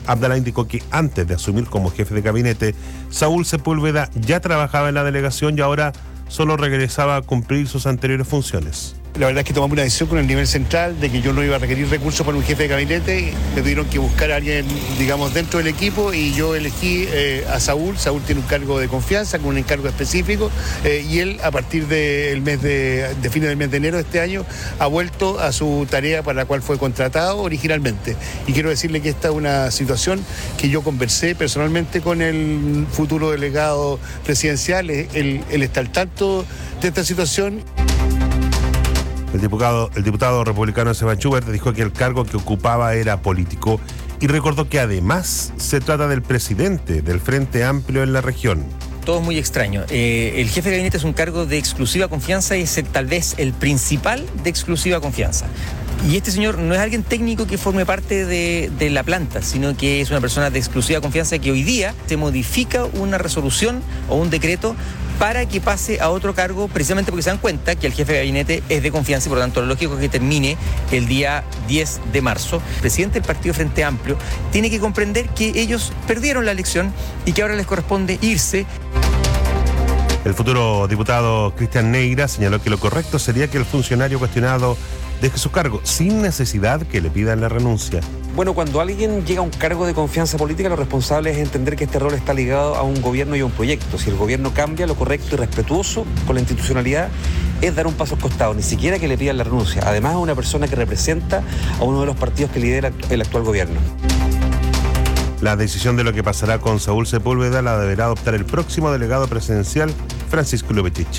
Abdalá indicó que antes de asumir como jefe de gabinete, Saúl Sepúlveda ya trabajaba en la delegación y ahora solo regresaba a cumplir sus anteriores funciones. La verdad es que tomamos una decisión con el nivel central de que yo no iba a requerir recursos para un jefe de gabinete. Me tuvieron que buscar a alguien, digamos, dentro del equipo y yo elegí a Saúl. Saúl tiene un cargo de confianza con un encargo específico y él a partir del mes de fines del mes de enero de este año ha vuelto a su tarea para la cual fue contratado originalmente. Y quiero decirle que esta es una situación que yo conversé personalmente con el futuro delegado presidencial. Él está al tanto de esta situación. El diputado republicano Esteban Schubert dijo que el cargo que ocupaba era político y recordó que además se trata del presidente del Frente Amplio en la región. Todo es muy extraño. El jefe de gabinete es un cargo de exclusiva confianza y es tal vez el principal de exclusiva confianza. Y este señor no es alguien técnico que forme parte de la planta, sino que es una persona de exclusiva confianza que hoy día se modifica una resolución o un decreto para que pase a otro cargo, precisamente porque se dan cuenta que el jefe de gabinete es de confianza y por lo tanto lo lógico es que termine el día 10 de marzo. El presidente del Partido Frente Amplio tiene que comprender que ellos perdieron la elección y que ahora les corresponde irse. El futuro diputado Cristian Neira señaló que lo correcto sería que el funcionario cuestionado deje su cargo sin necesidad que le pidan la renuncia. Bueno, cuando alguien llega a un cargo de confianza política, lo responsable es entender que este rol está ligado a un gobierno y a un proyecto. Si el gobierno cambia, lo correcto y respetuoso con la institucionalidad es dar un paso al costado, ni siquiera que le pidan la renuncia. Además, es una persona que representa a uno de los partidos que lidera el actual gobierno. La decisión de lo que pasará con Saúl Sepúlveda la deberá adoptar el próximo delegado presidencial, Francisco Lubetich.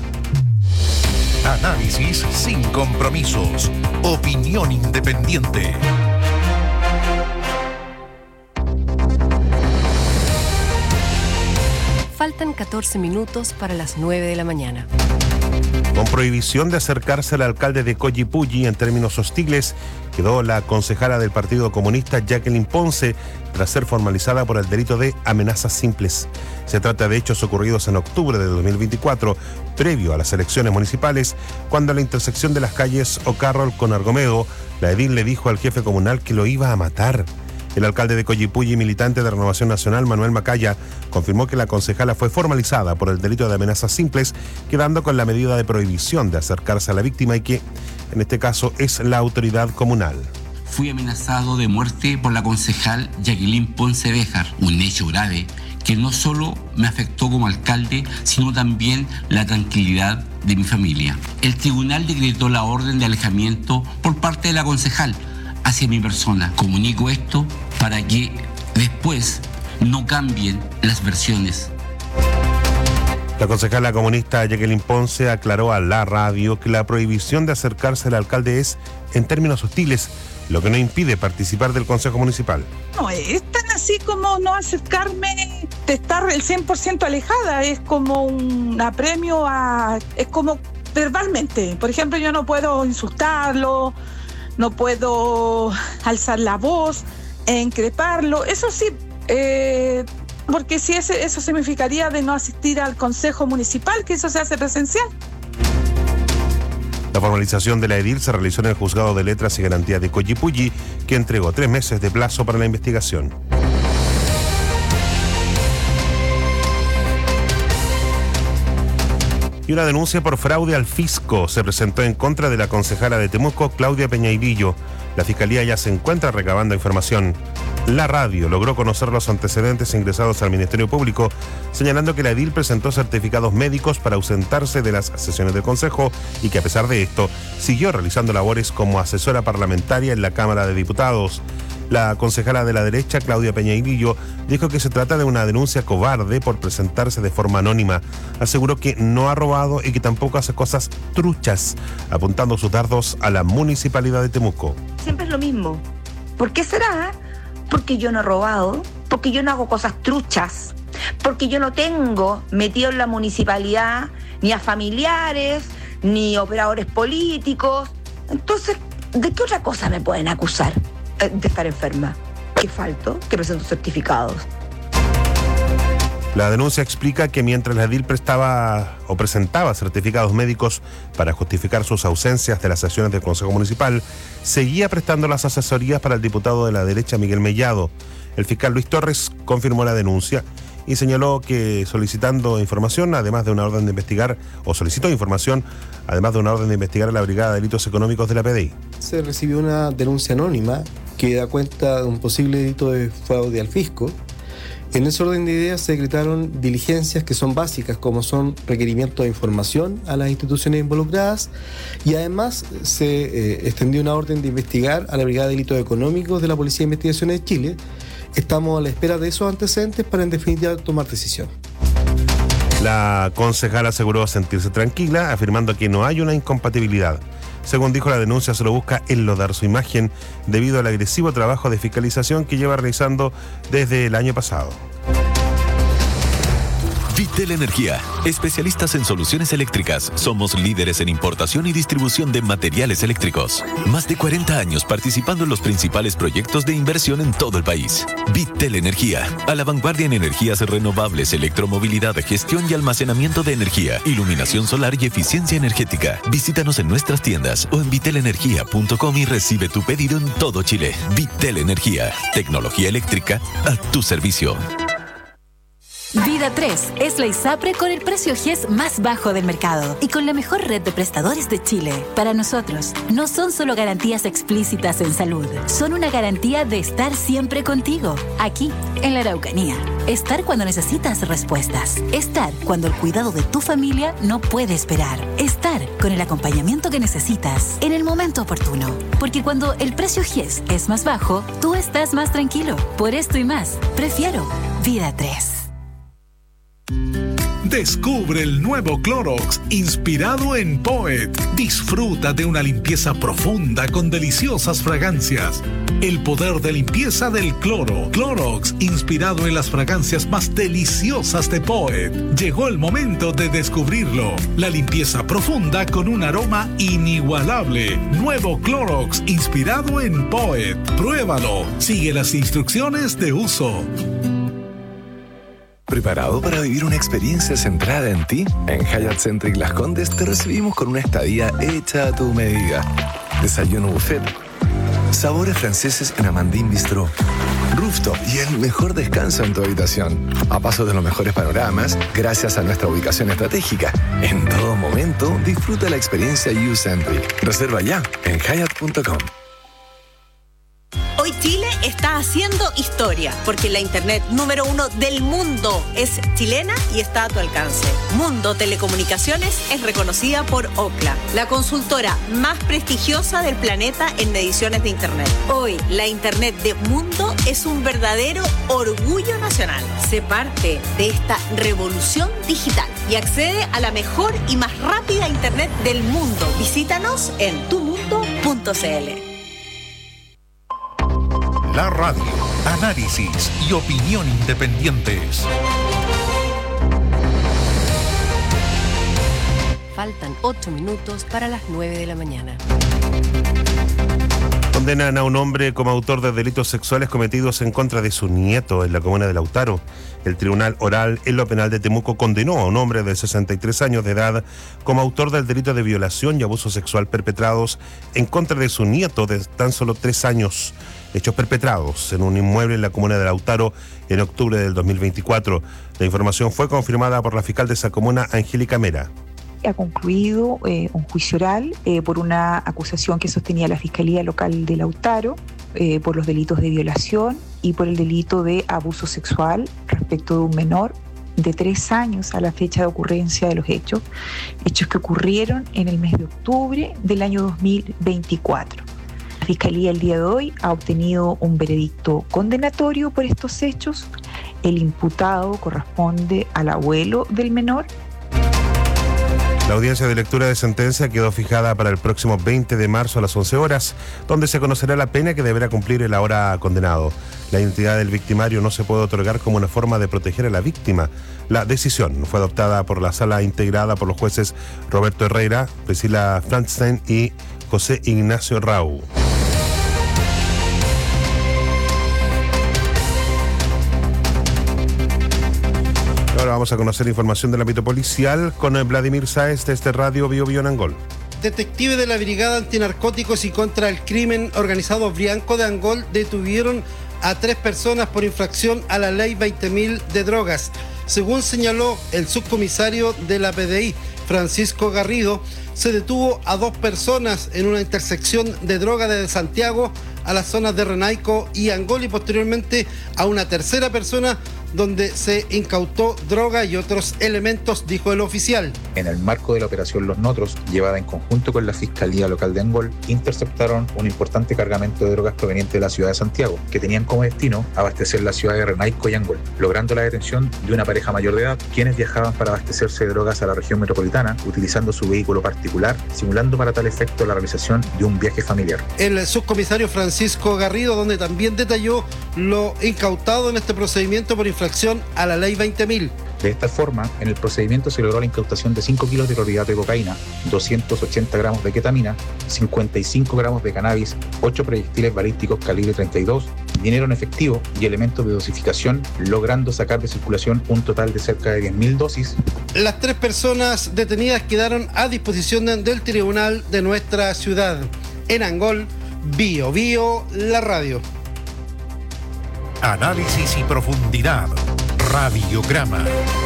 Análisis sin compromisos. Opinión independiente. Faltan 14 minutos para las 9 de la mañana. Con prohibición de acercarse al alcalde de Collipulli en términos hostiles, quedó la concejala del Partido Comunista Jacqueline Ponce tras ser formalizada por el delito de amenazas simples. Se trata de hechos ocurridos en octubre de 2024, previo a las elecciones municipales, cuando a la intersección de las calles O'Carroll con Argomedo, la edil le dijo al jefe comunal que lo iba a matar. El alcalde de Collipulli, militante de Renovación Nacional, Manuel Macaya, confirmó que la concejala fue formalizada por el delito de amenazas simples, quedando con la medida de prohibición de acercarse a la víctima y que, en este caso, es la autoridad comunal. Fui amenazado de muerte por la concejal Jacqueline Ponce Béjar, un hecho grave que no solo me afectó como alcalde, sino también la tranquilidad de mi familia. El tribunal decretó la orden de alejamiento por parte de la concejal hacia mi persona. Comunico esto para que después no cambien las versiones. La concejala comunista Jacqueline Ponce aclaró a la radio que la prohibición de acercarse al alcalde es en términos hostiles, lo que no impide participar del Consejo Municipal. No, es tan así como no acercarme, de estar el 100% alejada, es como un apremio es como verbalmente. Por ejemplo, yo no puedo insultarlo, no puedo alzar la voz, increparlo, eso sí, porque si eso significaría de no asistir al Consejo Municipal, que eso se hace presencial. La formalización de la edil se realizó en el Juzgado de Letras y Garantías de Collipulli, que entregó 3 meses de plazo para la investigación. Y una denuncia por fraude al fisco se presentó en contra de la concejala de Temuco, Claudia Peñairillo. La Fiscalía ya se encuentra recabando información. La radio logró conocer los antecedentes ingresados al Ministerio Público, señalando que la edil presentó certificados médicos para ausentarse de las sesiones del Consejo y que a pesar de esto, siguió realizando labores como asesora parlamentaria en la Cámara de Diputados. La concejala de la derecha, Claudia Peñairillo, dijo que se trata de una denuncia cobarde por presentarse de forma anónima. Aseguró que no ha robado y que tampoco hace cosas truchas, apuntando sus dardos a la municipalidad de Temuco. Siempre es lo mismo. ¿Por qué será? Porque yo no he robado, porque yo no hago cosas truchas, porque yo no tengo metido en la municipalidad ni a familiares, ni operadores políticos. Entonces, ¿de qué otra cosa me pueden acusar? De estar enferma. ¿Qué falto? Que presento certificados. La denuncia explica que mientras la edil presentaba certificados médicos para justificar sus ausencias de las sesiones del Consejo Municipal, seguía prestando las asesorías para el diputado de la derecha Miguel Mellado. El fiscal Luis Torres confirmó la denuncia y señaló que solicitó información, además de una orden de investigar a la Brigada de Delitos Económicos de la PDI. Se recibió una denuncia anónima que da cuenta de un posible delito de fraude al fisco. En ese orden de ideas se decretaron diligencias que son básicas, como son requerimientos de información a las instituciones involucradas, y además se extendió una orden de investigar a la Brigada de Delitos Económicos de la Policía de Investigaciones de Chile. Estamos a la espera de esos antecedentes para en definitiva tomar decisión. La concejala aseguró sentirse tranquila, afirmando que no hay una incompatibilidad. Según dijo, la denuncia solo busca enlodar su imagen debido al agresivo trabajo de fiscalización que lleva realizando desde el año pasado. Vitel Energía, especialistas en soluciones eléctricas. Somos líderes en importación y distribución de materiales eléctricos. Más de 40 años participando en los principales proyectos de inversión en todo el país. Vitel Energía, a la vanguardia en energías renovables, electromovilidad, gestión y almacenamiento de energía, iluminación solar y eficiencia energética. Visítanos en nuestras tiendas o en vitelenergia.com y recibe tu pedido en todo Chile. Vitel Energía, tecnología eléctrica a tu servicio. Vida 3 es la ISAPRE con el precio GES más bajo del mercado y con la mejor red de prestadores de Chile. Para nosotros, no son solo garantías explícitas en salud, son una garantía de estar siempre contigo, aquí, en la Araucanía. Estar cuando necesitas respuestas. Estar cuando el cuidado de tu familia no puede esperar. Estar con el acompañamiento que necesitas en el momento oportuno. Porque cuando el precio GES es más bajo, tú estás más tranquilo. Por esto y más, prefiero Vida 3. Descubre el nuevo Clorox inspirado en Poet. Disfruta de una limpieza profunda con deliciosas fragancias. El poder de limpieza del cloro. Clorox inspirado en las fragancias más deliciosas de Poet. Llegó el momento de descubrirlo. La limpieza profunda con un aroma inigualable. Nuevo Clorox inspirado en Poet. Pruébalo. Sigue las instrucciones de uso. ¿Preparado para vivir una experiencia centrada en ti? En Hyatt Centric Las Condes te recibimos con una estadía hecha a tu medida. Desayuno buffet, sabores franceses en Amandine Bistro, rooftop y el mejor descanso en tu habitación. A paso de los mejores panoramas, gracias a nuestra ubicación estratégica. En todo momento, disfruta la experiencia U-Centric. Reserva ya en Hyatt.com. Hoy Chile está haciendo historia, porque la internet número 1 del mundo es chilena y está a tu alcance. Mundo Telecomunicaciones es reconocida por Ookla, la consultora más prestigiosa del planeta en mediciones de internet. Hoy, la internet de Mundo es un verdadero orgullo nacional. Sé parte de esta revolución digital y accede a la mejor y más rápida internet del mundo. Visítanos en tumundo.cl. La radio, análisis y opinión independientes. Faltan 8 minutos para las 9 de la mañana. Condenan a un hombre como autor de delitos sexuales cometidos en contra de su nieto en la comuna de Lautaro. El Tribunal Oral en lo Penal de Temuco condenó a un hombre de 63 años de edad como autor del delito de violación y abuso sexual perpetrados en contra de su nieto de tan solo 3 años. Hechos perpetrados en un inmueble en la comuna de Lautaro en octubre del 2024. La información fue confirmada por la fiscal de esa comuna, Angélica Mera. Ha concluido un juicio oral por una acusación que sostenía la Fiscalía Local de Lautaro por los delitos de violación y por el delito de abuso sexual respecto de un menor de 3 años a la fecha de ocurrencia de los hechos que ocurrieron en el mes de octubre del año 2024. La Fiscalía el día de hoy ha obtenido un veredicto condenatorio por estos hechos. El imputado corresponde al abuelo del menor. La audiencia de lectura de sentencia quedó fijada para el próximo 20 de marzo a las 11 horas, donde se conocerá la pena que deberá cumplir el ahora condenado. La identidad del victimario no se puede otorgar como una forma de proteger a la víctima. La decisión fue adoptada por la sala integrada por los jueces Roberto Herrera, Priscila Frankenstein y José Ignacio Rau. Ahora vamos a conocer información del ámbito policial con Vladimir Sáez desde Radio Bio Bio en Angol. Detectives de la Brigada Antinarcóticos y contra el Crimen Organizado Brianco de Angol detuvieron a 3 personas por infracción a la ley 20.000 de drogas. Según señaló el subcomisario de la PDI, Francisco Garrido, se detuvo a 2 personas en una intersección de droga desde Santiago a las zonas de Renaico y Angol, y posteriormente a una tercera persona donde se incautó droga y otros elementos, dijo el oficial. En el marco de la operación Los Notros, llevada en conjunto con la Fiscalía Local de Angol, interceptaron un importante cargamento de drogas proveniente de la ciudad de Santiago, que tenían como destino abastecer la ciudad de Renaico y Angol, logrando la detención de una pareja mayor de edad, quienes viajaban para abastecerse de drogas a la región metropolitana, utilizando su vehículo particular, simulando para tal efecto la realización de un viaje familiar. El subcomisario Francisco Garrido, donde también detalló lo incautado en este procedimiento por infracción a la ley 20.000. De esta forma, en el procedimiento se logró la incautación de 5 kilos de clorhidrato de cocaína, 280 gramos de ketamina, 55 gramos de cannabis, 8 proyectiles balísticos calibre 32, dinero en efectivo y elementos de dosificación, logrando sacar de circulación un total de cerca de 10.000 dosis. Las 3 personas detenidas quedaron a disposición del tribunal de nuestra ciudad. En Angol, Bio Bio, la radio. Análisis y profundidad. Radiograma.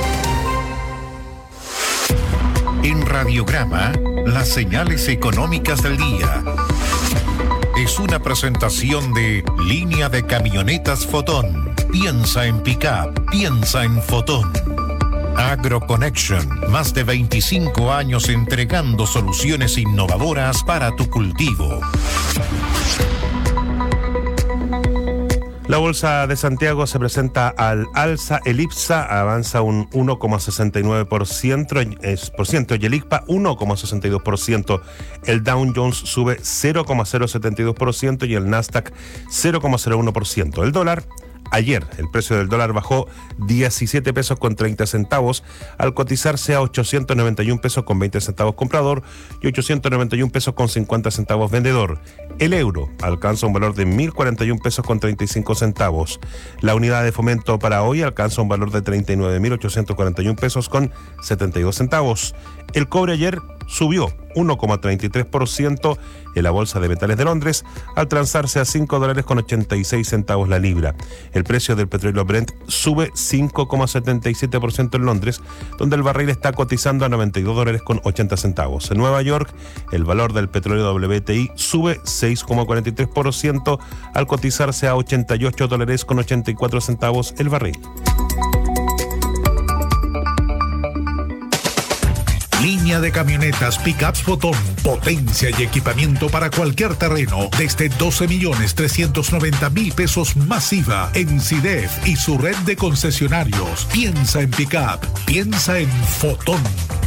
En Radiograma, las señales económicas del día. Es una presentación de Línea de Camionetas Fotón. Piensa en pick-up, piensa en Fotón. AgroConnection, más de 25 años entregando soluciones innovadoras para tu cultivo. La bolsa de Santiago se presenta al alza, el IPSA avanza un 1,69% y el ICPA 1,62%. El Dow Jones sube 0,072% y el Nasdaq 0,01%. El dólar, ayer el precio del dólar bajó 17 pesos con 30 centavos al cotizarse a 891 pesos con 20 centavos comprador y 891 pesos con 50 centavos vendedor. El euro alcanza un valor de 1.041 pesos con 35 centavos. La unidad de fomento para hoy alcanza un valor de 39.841 pesos con 72 centavos. El cobre ayer subió 1,33% en la Bolsa de Metales de Londres al transarse a $5.86 la libra. El precio del petróleo Brent sube 5,77% en Londres, donde el barril está cotizando a $92.80. En Nueva York, el valor del petróleo WTI sube 6,43% al cotizarse a $88.84 el barril. Línea de camionetas Pickups Fotón. Potencia y equipamiento para cualquier terreno. Desde 12.390.000 pesos masiva en CIDEF y su red de concesionarios. Piensa en Pickup. Piensa en Fotón.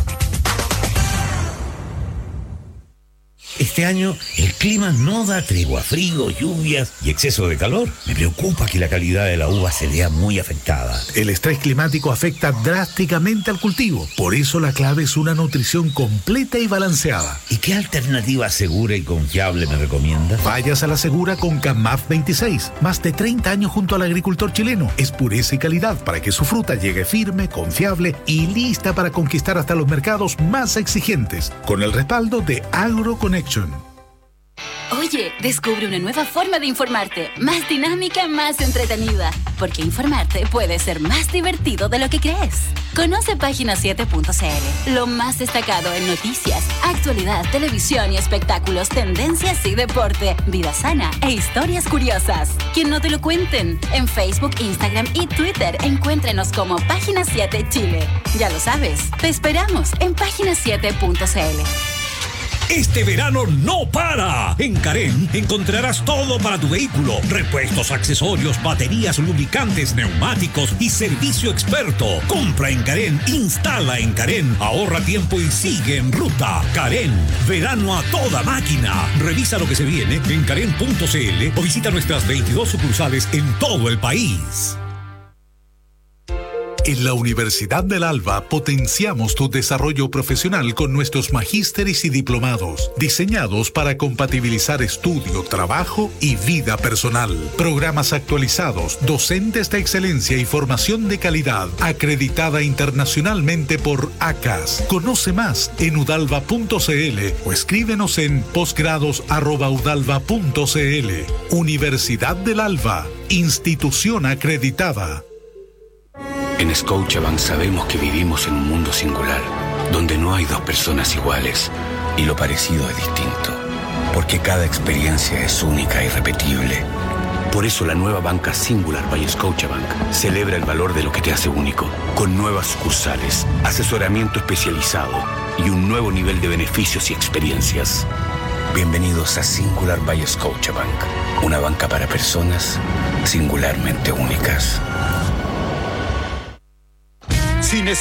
Este año el clima no da tregua, frío, lluvias y exceso de calor. Me preocupa que la calidad de la uva se vea muy afectada. El estrés climático afecta drásticamente al cultivo. Por eso la clave es una nutrición completa y balanceada. ¿Y qué alternativa segura y confiable me recomienda? Vayas a la segura con CAMAF 26. Más de 30 años junto al agricultor chileno. Es pureza y calidad para que su fruta llegue firme, confiable y lista para conquistar hasta los mercados más exigentes. Con el respaldo de AgroConnection. Oye, descubre una nueva forma de informarte, más dinámica, más entretenida, porque informarte puede ser más divertido de lo que crees. Conoce Página7.cl, lo más destacado en noticias, actualidad, televisión y espectáculos, tendencias y deporte, vida sana e historias curiosas. Que no te lo cuenten. En Facebook, Instagram y Twitter, encuéntrenos como Página 7 Chile. Ya lo sabes, te esperamos en Página7.cl. Este verano no para. En Carén encontrarás todo para tu vehículo: repuestos, accesorios, baterías, lubricantes, neumáticos y servicio experto. Compra en Carén, instala en Carén, ahorra tiempo y sigue en ruta. Carén, verano a toda máquina. Revisa lo que se viene en carén.cl o visita nuestras 22 sucursales en todo el país. En la Universidad del Alba potenciamos tu desarrollo profesional con nuestros magísteres y diplomados, diseñados para compatibilizar estudio, trabajo y vida personal. Programas actualizados, docentes de excelencia y formación de calidad, acreditada internacionalmente por ACAS. Conoce más en udalva.cl o escríbenos en posgrados@udalva.cl. Universidad del Alba, institución acreditada. En Scotiabank sabemos que vivimos en un mundo singular, donde no hay dos personas iguales y lo parecido es distinto, porque cada experiencia es única e irrepetible. Por eso la nueva banca Singular by Scotiabank celebra el valor de lo que te hace único, con nuevas sucursales, asesoramiento especializado y un nuevo nivel de beneficios y experiencias. Bienvenidos a Singular by Scotiabank, una banca para personas singularmente únicas.